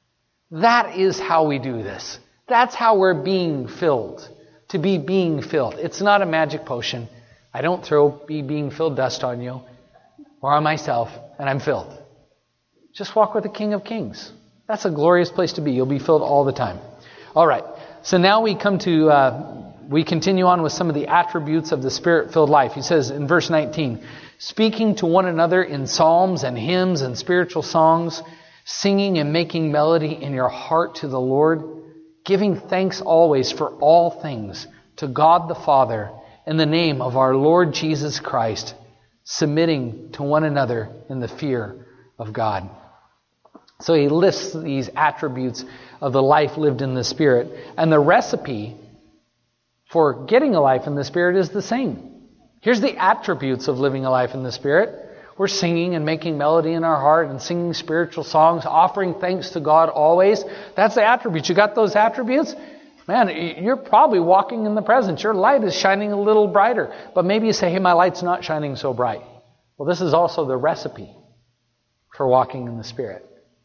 That is how we do this. That's how we're being filled. To be being filled. It's not a magic potion. I don't throw being filled dust on you or on myself and I'm filled. Just walk with the King of Kings. That's a glorious place to be. You'll be filled all the time. All right. So now we come to, we continue on with some of the attributes of the Spirit-filled life. He says in verse 19, speaking to one another in psalms and hymns and spiritual songs, singing and making melody in your heart to the Lord, giving thanks always for all things to God the Father in the name of our Lord Jesus Christ, submitting to one another in the fear of God. So he lists these attributes of the life lived in the Spirit. And the recipe for getting a life in the Spirit is the same. Here's the attributes of living a life in the Spirit. We're singing and making melody in our heart and singing spiritual songs, offering thanks to God always. That's the attributes. You got those attributes? Man, you're probably walking in the presence. Your light is shining a little brighter. But maybe you say, hey, my light's not shining so bright. Well, this is also the recipe for walking in the Spirit.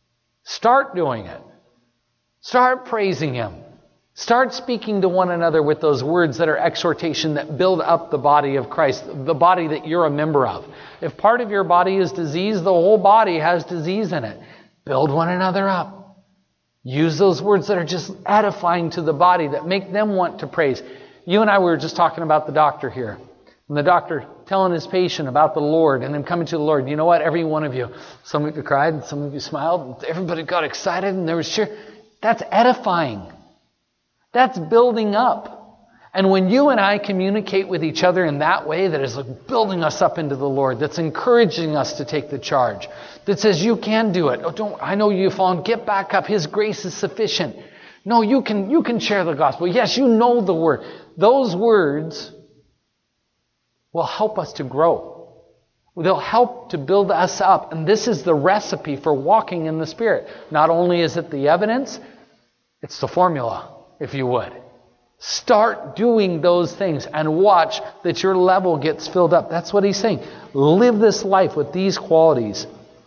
Start doing it. Start praising Him. Start speaking to one another with those words that are exhortation that build up the body of Christ, the body that you're a member of. If part of your body is disease, the whole body has disease in it. Build one another up. Use those words that are just edifying to the body, that make them want to praise. You and I were just talking about the doctor here. And the doctor telling his patient about the Lord and him coming to the Lord. You know what? Every one of you, some of you cried and some of you smiled. Everybody got excited and there was cheer. That's edifying. That's building up. And when you and I communicate with each other in that way, that is like building us up into the Lord, that's encouraging us to take the charge, that says you can do it. Oh, I know you've fallen. Get back up. His grace is sufficient. No, you can share the gospel. Yes, you know the word. Those words will help us to grow. They'll help to build us up. And this is the recipe for walking in the Spirit. Not only is it the evidence, it's the formula, if you would. Start doing those things and watch that your level gets filled up. That's what he's saying. Live this life with these qualities.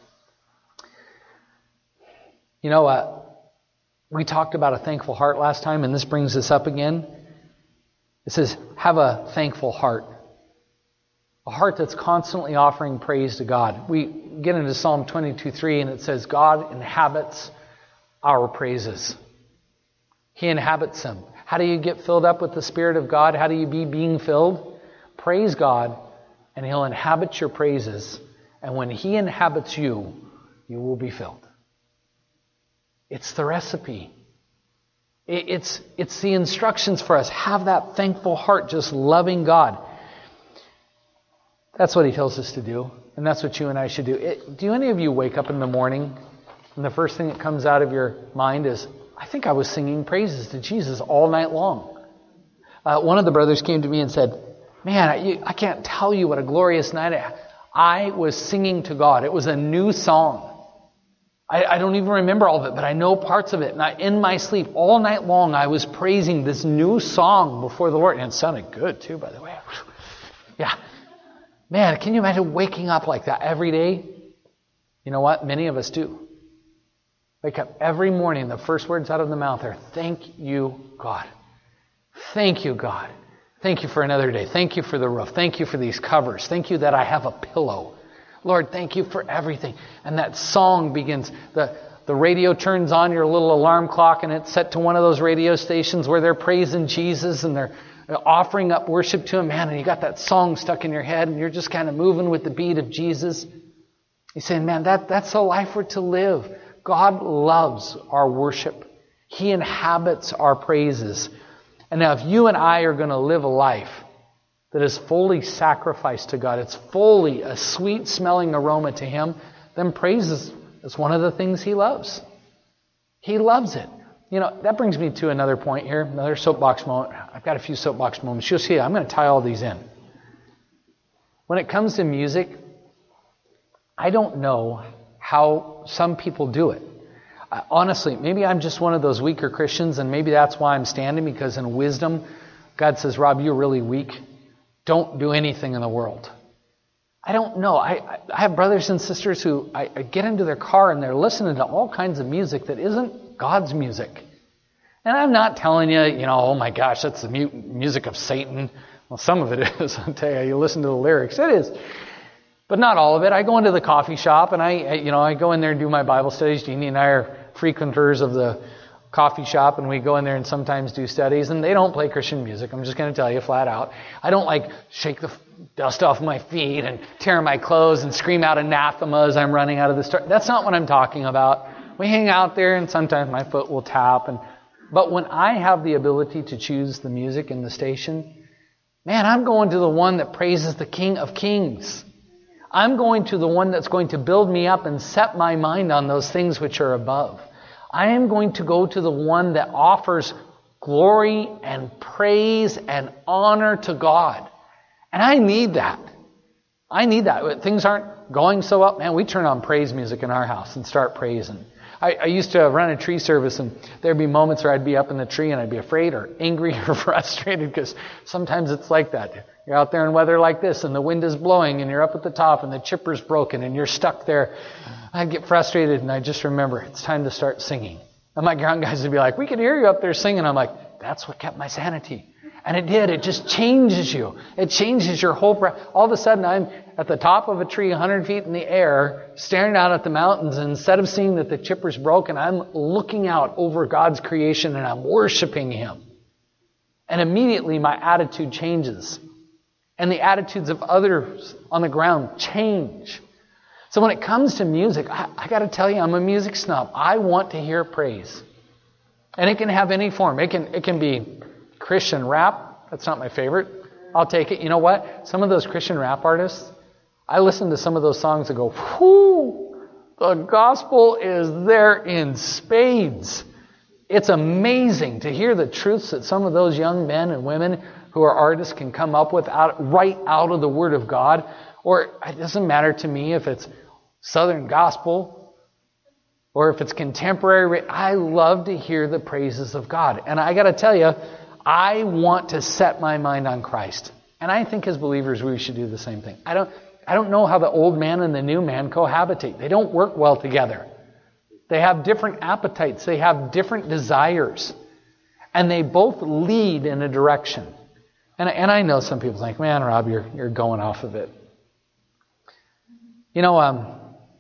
You know, we talked about a thankful heart last time, and this brings this up again. It says, have a thankful heart. A heart that's constantly offering praise to God. We get into Psalm 22:3, and it says, God inhabits our praises. He inhabits them. How do you get filled up with the Spirit of God? How do you be being filled? Praise God, and He'll inhabit your praises. And when He inhabits you, you will be filled. It's the recipe. It's the instructions for us. Have that thankful heart, just loving God. That's what He tells us to do. And that's what you and I should do. Do any of you wake up in the morning and the first thing that comes out of your mind is, I think I was singing praises to Jesus all night long. One of the brothers came to me and said, man, I can't tell you what a glorious night I was singing to God. It was a new song. I don't even remember all of it, but I know parts of it. And in my sleep, all night long, I was praising this new song before the Lord. And it sounded good, too, by the way. Yeah. Man, can you imagine waking up like that every day? You know what? Many of us do. Wake up every morning, the first words out of the mouth are, thank you, God. Thank you, God. Thank you for another day. Thank you for the roof. Thank you for these covers. Thank you that I have a pillow. Lord, thank you for everything. And that song begins. The radio turns on, your little alarm clock, and it's set to one of those radio stations where they're praising Jesus and they're offering up worship to Him. Man, and you got that song stuck in your head and you're just kind of moving with the beat of Jesus. You're saying, man, that's the life we're to live. God loves our worship. He inhabits our praises. And now if you and I are going to live a life that is fully sacrificed to God, it's fully a sweet-smelling aroma to Him, then praise is one of the things He loves. He loves it. You know, that brings me to another point here, another soapbox moment. I've got a few soapbox moments. You'll see, I'm going to tie all these in. When it comes to music, I don't know how some people do it. Honestly, maybe I'm just one of those weaker Christians, and maybe that's why I'm standing, because in wisdom, God says, Rob, you're really weak. Don't do anything in the world. I don't know. I have brothers and sisters who I get into their car and they're listening to all kinds of music that isn't God's music. And I'm not telling you, oh my gosh, that's the music of Satan. Well, some of it is. I'll tell you listen to the lyrics. It is. But not all of it. I go into the coffee shop and I go in there and do my Bible studies. Jeannie and I are frequenters of the coffee shop, and we go in there and sometimes do studies, and they don't play Christian music. I'm just going to tell you flat out. I don't shake the dust off my feet and tear my clothes and scream out anathema as I'm running out of the store. That's not what I'm talking about. We hang out there, and sometimes my foot will tap. But when I have the ability to choose the music in the station, man, I'm going to the one that praises the King of Kings. I'm going to the one that's going to build me up and set my mind on those things which are above. I am going to go to the one that offers glory and praise and honor to God. And I need that. I need that. Things aren't going so well. Man, we turn on praise music in our house and start praising. I used to run a tree service, and there'd be moments where I'd be up in the tree and I'd be afraid or angry or frustrated, because sometimes it's like that. You're out there in weather like this and the wind is blowing and you're up at the top and the chipper's broken and you're stuck there. I'd get frustrated and I just remember it's time to start singing. And my ground guys would be like, we can hear you up there singing. I'm like, that's what kept my sanity. And it did. It just changes you. It changes your whole breath. All of a sudden, I'm at the top of a tree 100 feet in the air, staring out at the mountains. And instead of seeing that the chipper's broken, I'm looking out over God's creation and I'm worshiping Him. And immediately my attitude changes. And the attitudes of others on the ground change. So when it comes to music, I got to tell you, I'm a music snob. I want to hear praise. And it can have any form. It can be Christian rap. That's not my favorite. I'll take it. You know what? Some of those Christian rap artists, I listen to some of those songs and go, whoo, the gospel is there in spades. It's amazing to hear the truths that some of those young men and women who are artists can come up with right out of the Word of God. Or it doesn't matter to me if it's Southern gospel or if it's contemporary. I love to hear the praises of God. And I got to tell you, I want to set my mind on Christ. And I think as believers we should do the same thing. I don't know how the old man and the new man cohabitate. They don't work well together. They have different appetites. They have different desires. And they both lead in a direction. And I know some people think, man, Rob, you're going off of it. You know,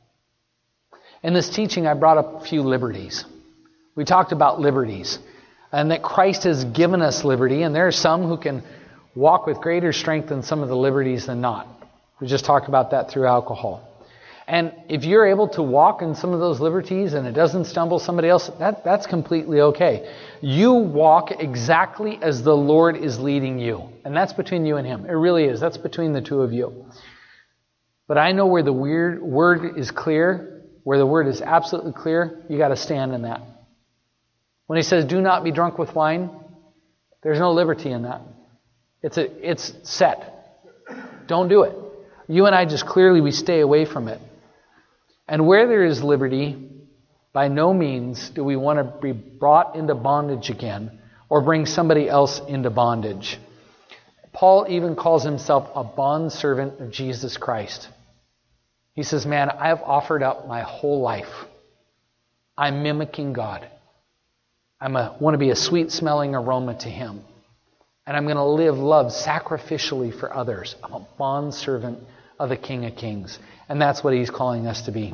in this teaching I brought up a few liberties. We talked about liberties. And that Christ has given us liberty. And there are some who can walk with greater strength in some of the liberties than not. We just talked about that through alcohol. And if you're able to walk in some of those liberties and it doesn't stumble somebody else, that's completely okay. You walk exactly as the Lord is leading you. And that's between you and Him. It really is. That's between the two of you. But I know where the word is clear, where the word is absolutely clear, you got to stand in that. When He says, do not be drunk with wine, there's no liberty in that. It's set. Don't do it. You and I just clearly, we stay away from it. And where there is liberty, by no means do we want to be brought into bondage again or bring somebody else into bondage. Paul even calls himself a bondservant of Jesus Christ. He says, man, I have offered up my whole life. I'm mimicking God. I want to be a sweet-smelling aroma to Him. And I'm going to live love sacrificially for others. I'm a bondservant of the King of Kings. And that's what He's calling us to be.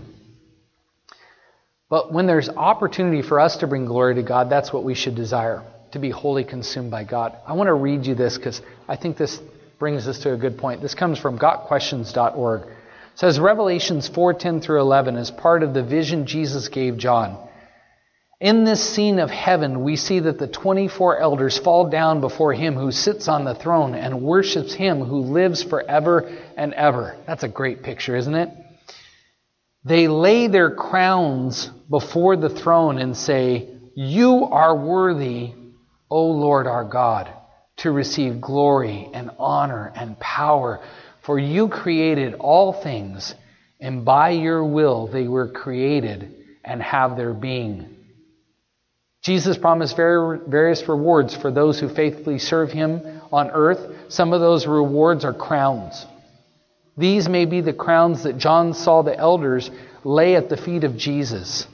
But when there's opportunity for us to bring glory to God, that's what we should desire, to be wholly consumed by God. I want to read you this because I think this brings us to a good point. This comes from gotquestions.org. It says, Revelations 4:10 through 11 is part of the vision Jesus gave John. In this scene of heaven, we see that the 24 elders fall down before Him who sits on the throne and worships Him who lives forever and ever. That's a great picture, isn't it? They lay their crowns before the throne and say, you are worthy, O Lord our God, to receive glory and honor and power. For you created all things, and by your will they were created and have their being. Jesus promised various rewards for those who faithfully serve Him on earth. Some of those rewards are crowns. These may be the crowns that John saw the elders lay at the feet of Jesus.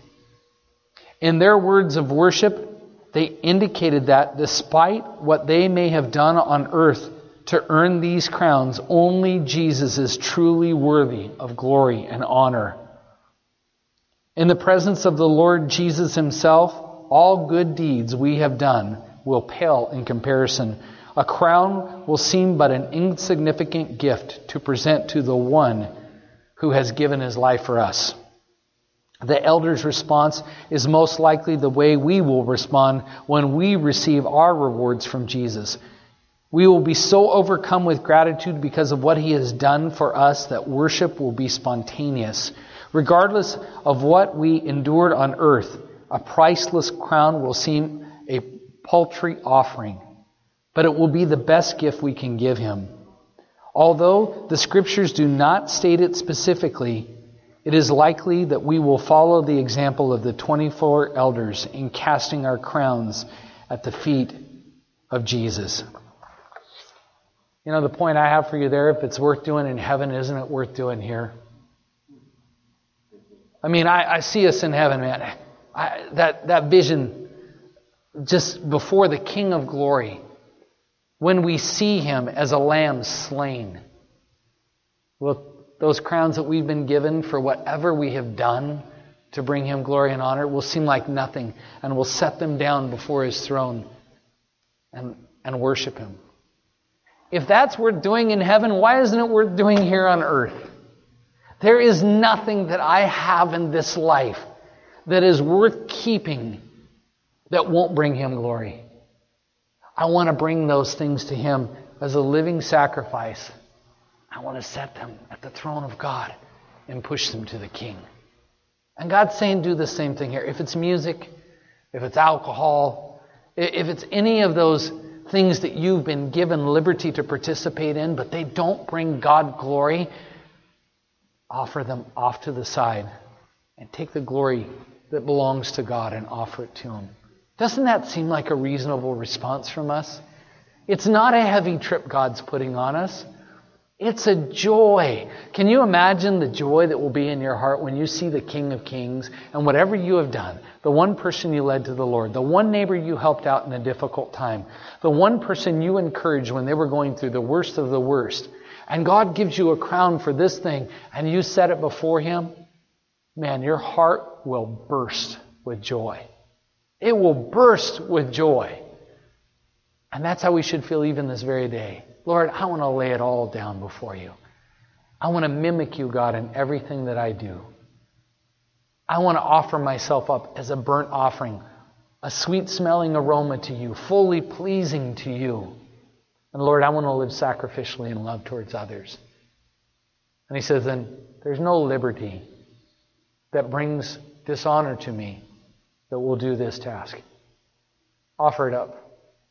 In their words of worship, they indicated that despite what they may have done on earth to earn these crowns, only Jesus is truly worthy of glory and honor. In the presence of the Lord Jesus Himself, all good deeds we have done will pale in comparison. A crown will seem but an insignificant gift to present to the One who has given His life for us. The elder's response is most likely the way we will respond when we receive our rewards from Jesus. We will be so overcome with gratitude because of what He has done for us that worship will be spontaneous. Regardless of what we endured on earth, a priceless crown will seem a paltry offering, but it will be the best gift we can give Him. Although the Scriptures do not state it specifically, it is likely that we will follow the example of the 24 elders in casting our crowns at the feet of Jesus. You know, the point I have for you there, if it's worth doing in heaven, isn't it worth doing here? I mean, I see us in heaven, man. That vision just before the King of Glory, when we see Him as a lamb slain. Well, those crowns that we've been given for whatever we have done to bring Him glory and honor will seem like nothing, and we'll set them down before His throne and worship Him. If that's worth doing in heaven, why isn't it worth doing here on earth? There is nothing that I have in this life that is worth keeping that won't bring Him glory. I want to bring those things to Him as a living sacrifice. I want to set them at the throne of God and push them to the King. And God's saying do the same thing here. If it's music, if it's alcohol, if it's any of those things that you've been given liberty to participate in, but they don't bring God glory, offer them off to the side and take the glory that belongs to God and offer it to Him. Doesn't that seem like a reasonable response from us? It's not a heavy trip God's putting on us. It's a joy. Can you imagine the joy that will be in your heart when you see the King of Kings and whatever you have done, the one person you led to the Lord, the one neighbor you helped out in a difficult time, the one person you encouraged when they were going through the worst of the worst, and God gives you a crown for this thing and you set it before Him? Man, your heart will burst with joy. It will burst with joy. And that's how we should feel even this very day. Lord, I want to lay it all down before You. I want to mimic you, God, in everything that I do. I want to offer myself up as a burnt offering, a sweet-smelling aroma to you, fully pleasing to you. And Lord, I want to live sacrificially in love towards others. And he says, then there's no liberty that brings dishonor to me that will do this task. Offer it up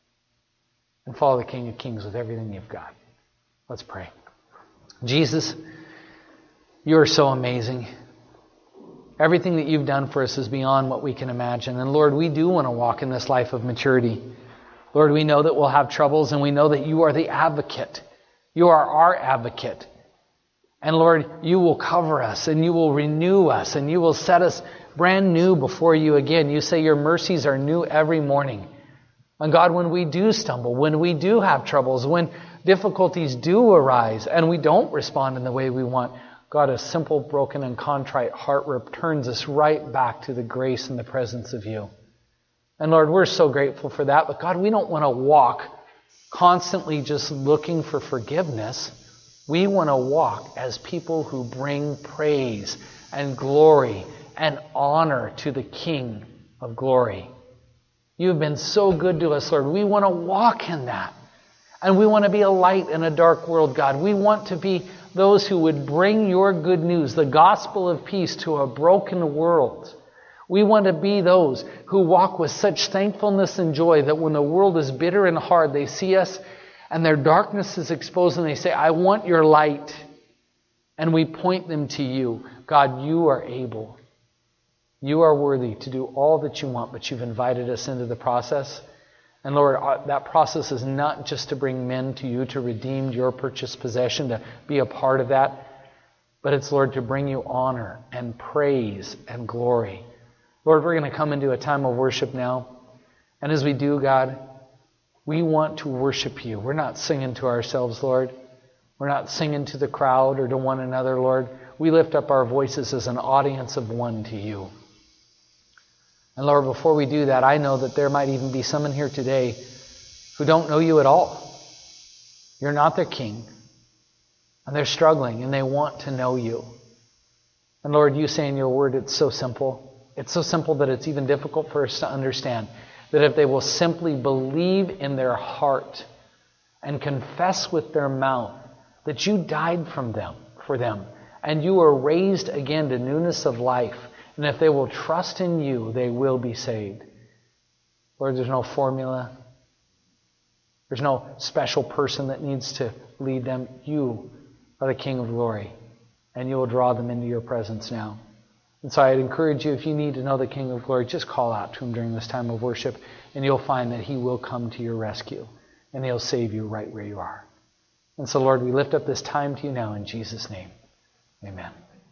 and follow the King of Kings with everything you've got. Let's pray. Jesus, you are so amazing. Everything that you've done for us is beyond what we can imagine. And Lord, we do want to walk in this life of maturity. Lord, we know that we'll have troubles, and we know that you are the advocate. You are our advocate. And Lord, you will cover us, and you will renew us, and you will set us brand new before you again. You say your mercies are new every morning. And God, when we do stumble, when we do have troubles, when difficulties do arise, and we don't respond in the way we want, God, a simple, broken, and contrite heart returns us right back to the grace and the presence of you. And Lord, we're so grateful for that. But God, we don't want to walk constantly just looking for forgiveness. We want to walk as people who bring praise and glory and honor to the King of glory. You've been so good to us, Lord. We want to walk in that. And we want to be a light in a dark world, God. We want to be those who would bring your good news, the gospel of peace, to a broken world. We want to be those who walk with such thankfulness and joy that when the world is bitter and hard, they see us and their darkness is exposed and they say, I want your light. And we point them to you. God, you are able. You are worthy to do all that you want, but you've invited us into the process. And Lord, that process is not just to bring men to you, to redeem your purchased possession, to be a part of that, but it's, Lord, to bring you honor and praise and glory. Lord, we're going to come into a time of worship now. And as we do, God, we want to worship you. We're not singing to ourselves, Lord. We're not singing to the crowd or to one another, Lord. We lift up our voices as an audience of one to you. And Lord, before we do that, I know that there might even be some in here today who don't know you at all. You're not their king. And they're struggling and they want to know you. And Lord, you say in your word, it's so simple. It's so simple that it's even difficult for us to understand. That if they will simply believe in their heart and confess with their mouth that you died for them, and you were raised again to newness of life, and if they will trust in you, they will be saved. Lord, there's no formula. There's no special person that needs to lead them. You are the King of glory, and you will draw them into your presence now. And so I'd encourage you, if you need to know the King of glory, just call out to him during this time of worship, and you'll find that he will come to your rescue, and he'll save you right where you are. And so, Lord, we lift up this time to you now in Jesus' name. Amen.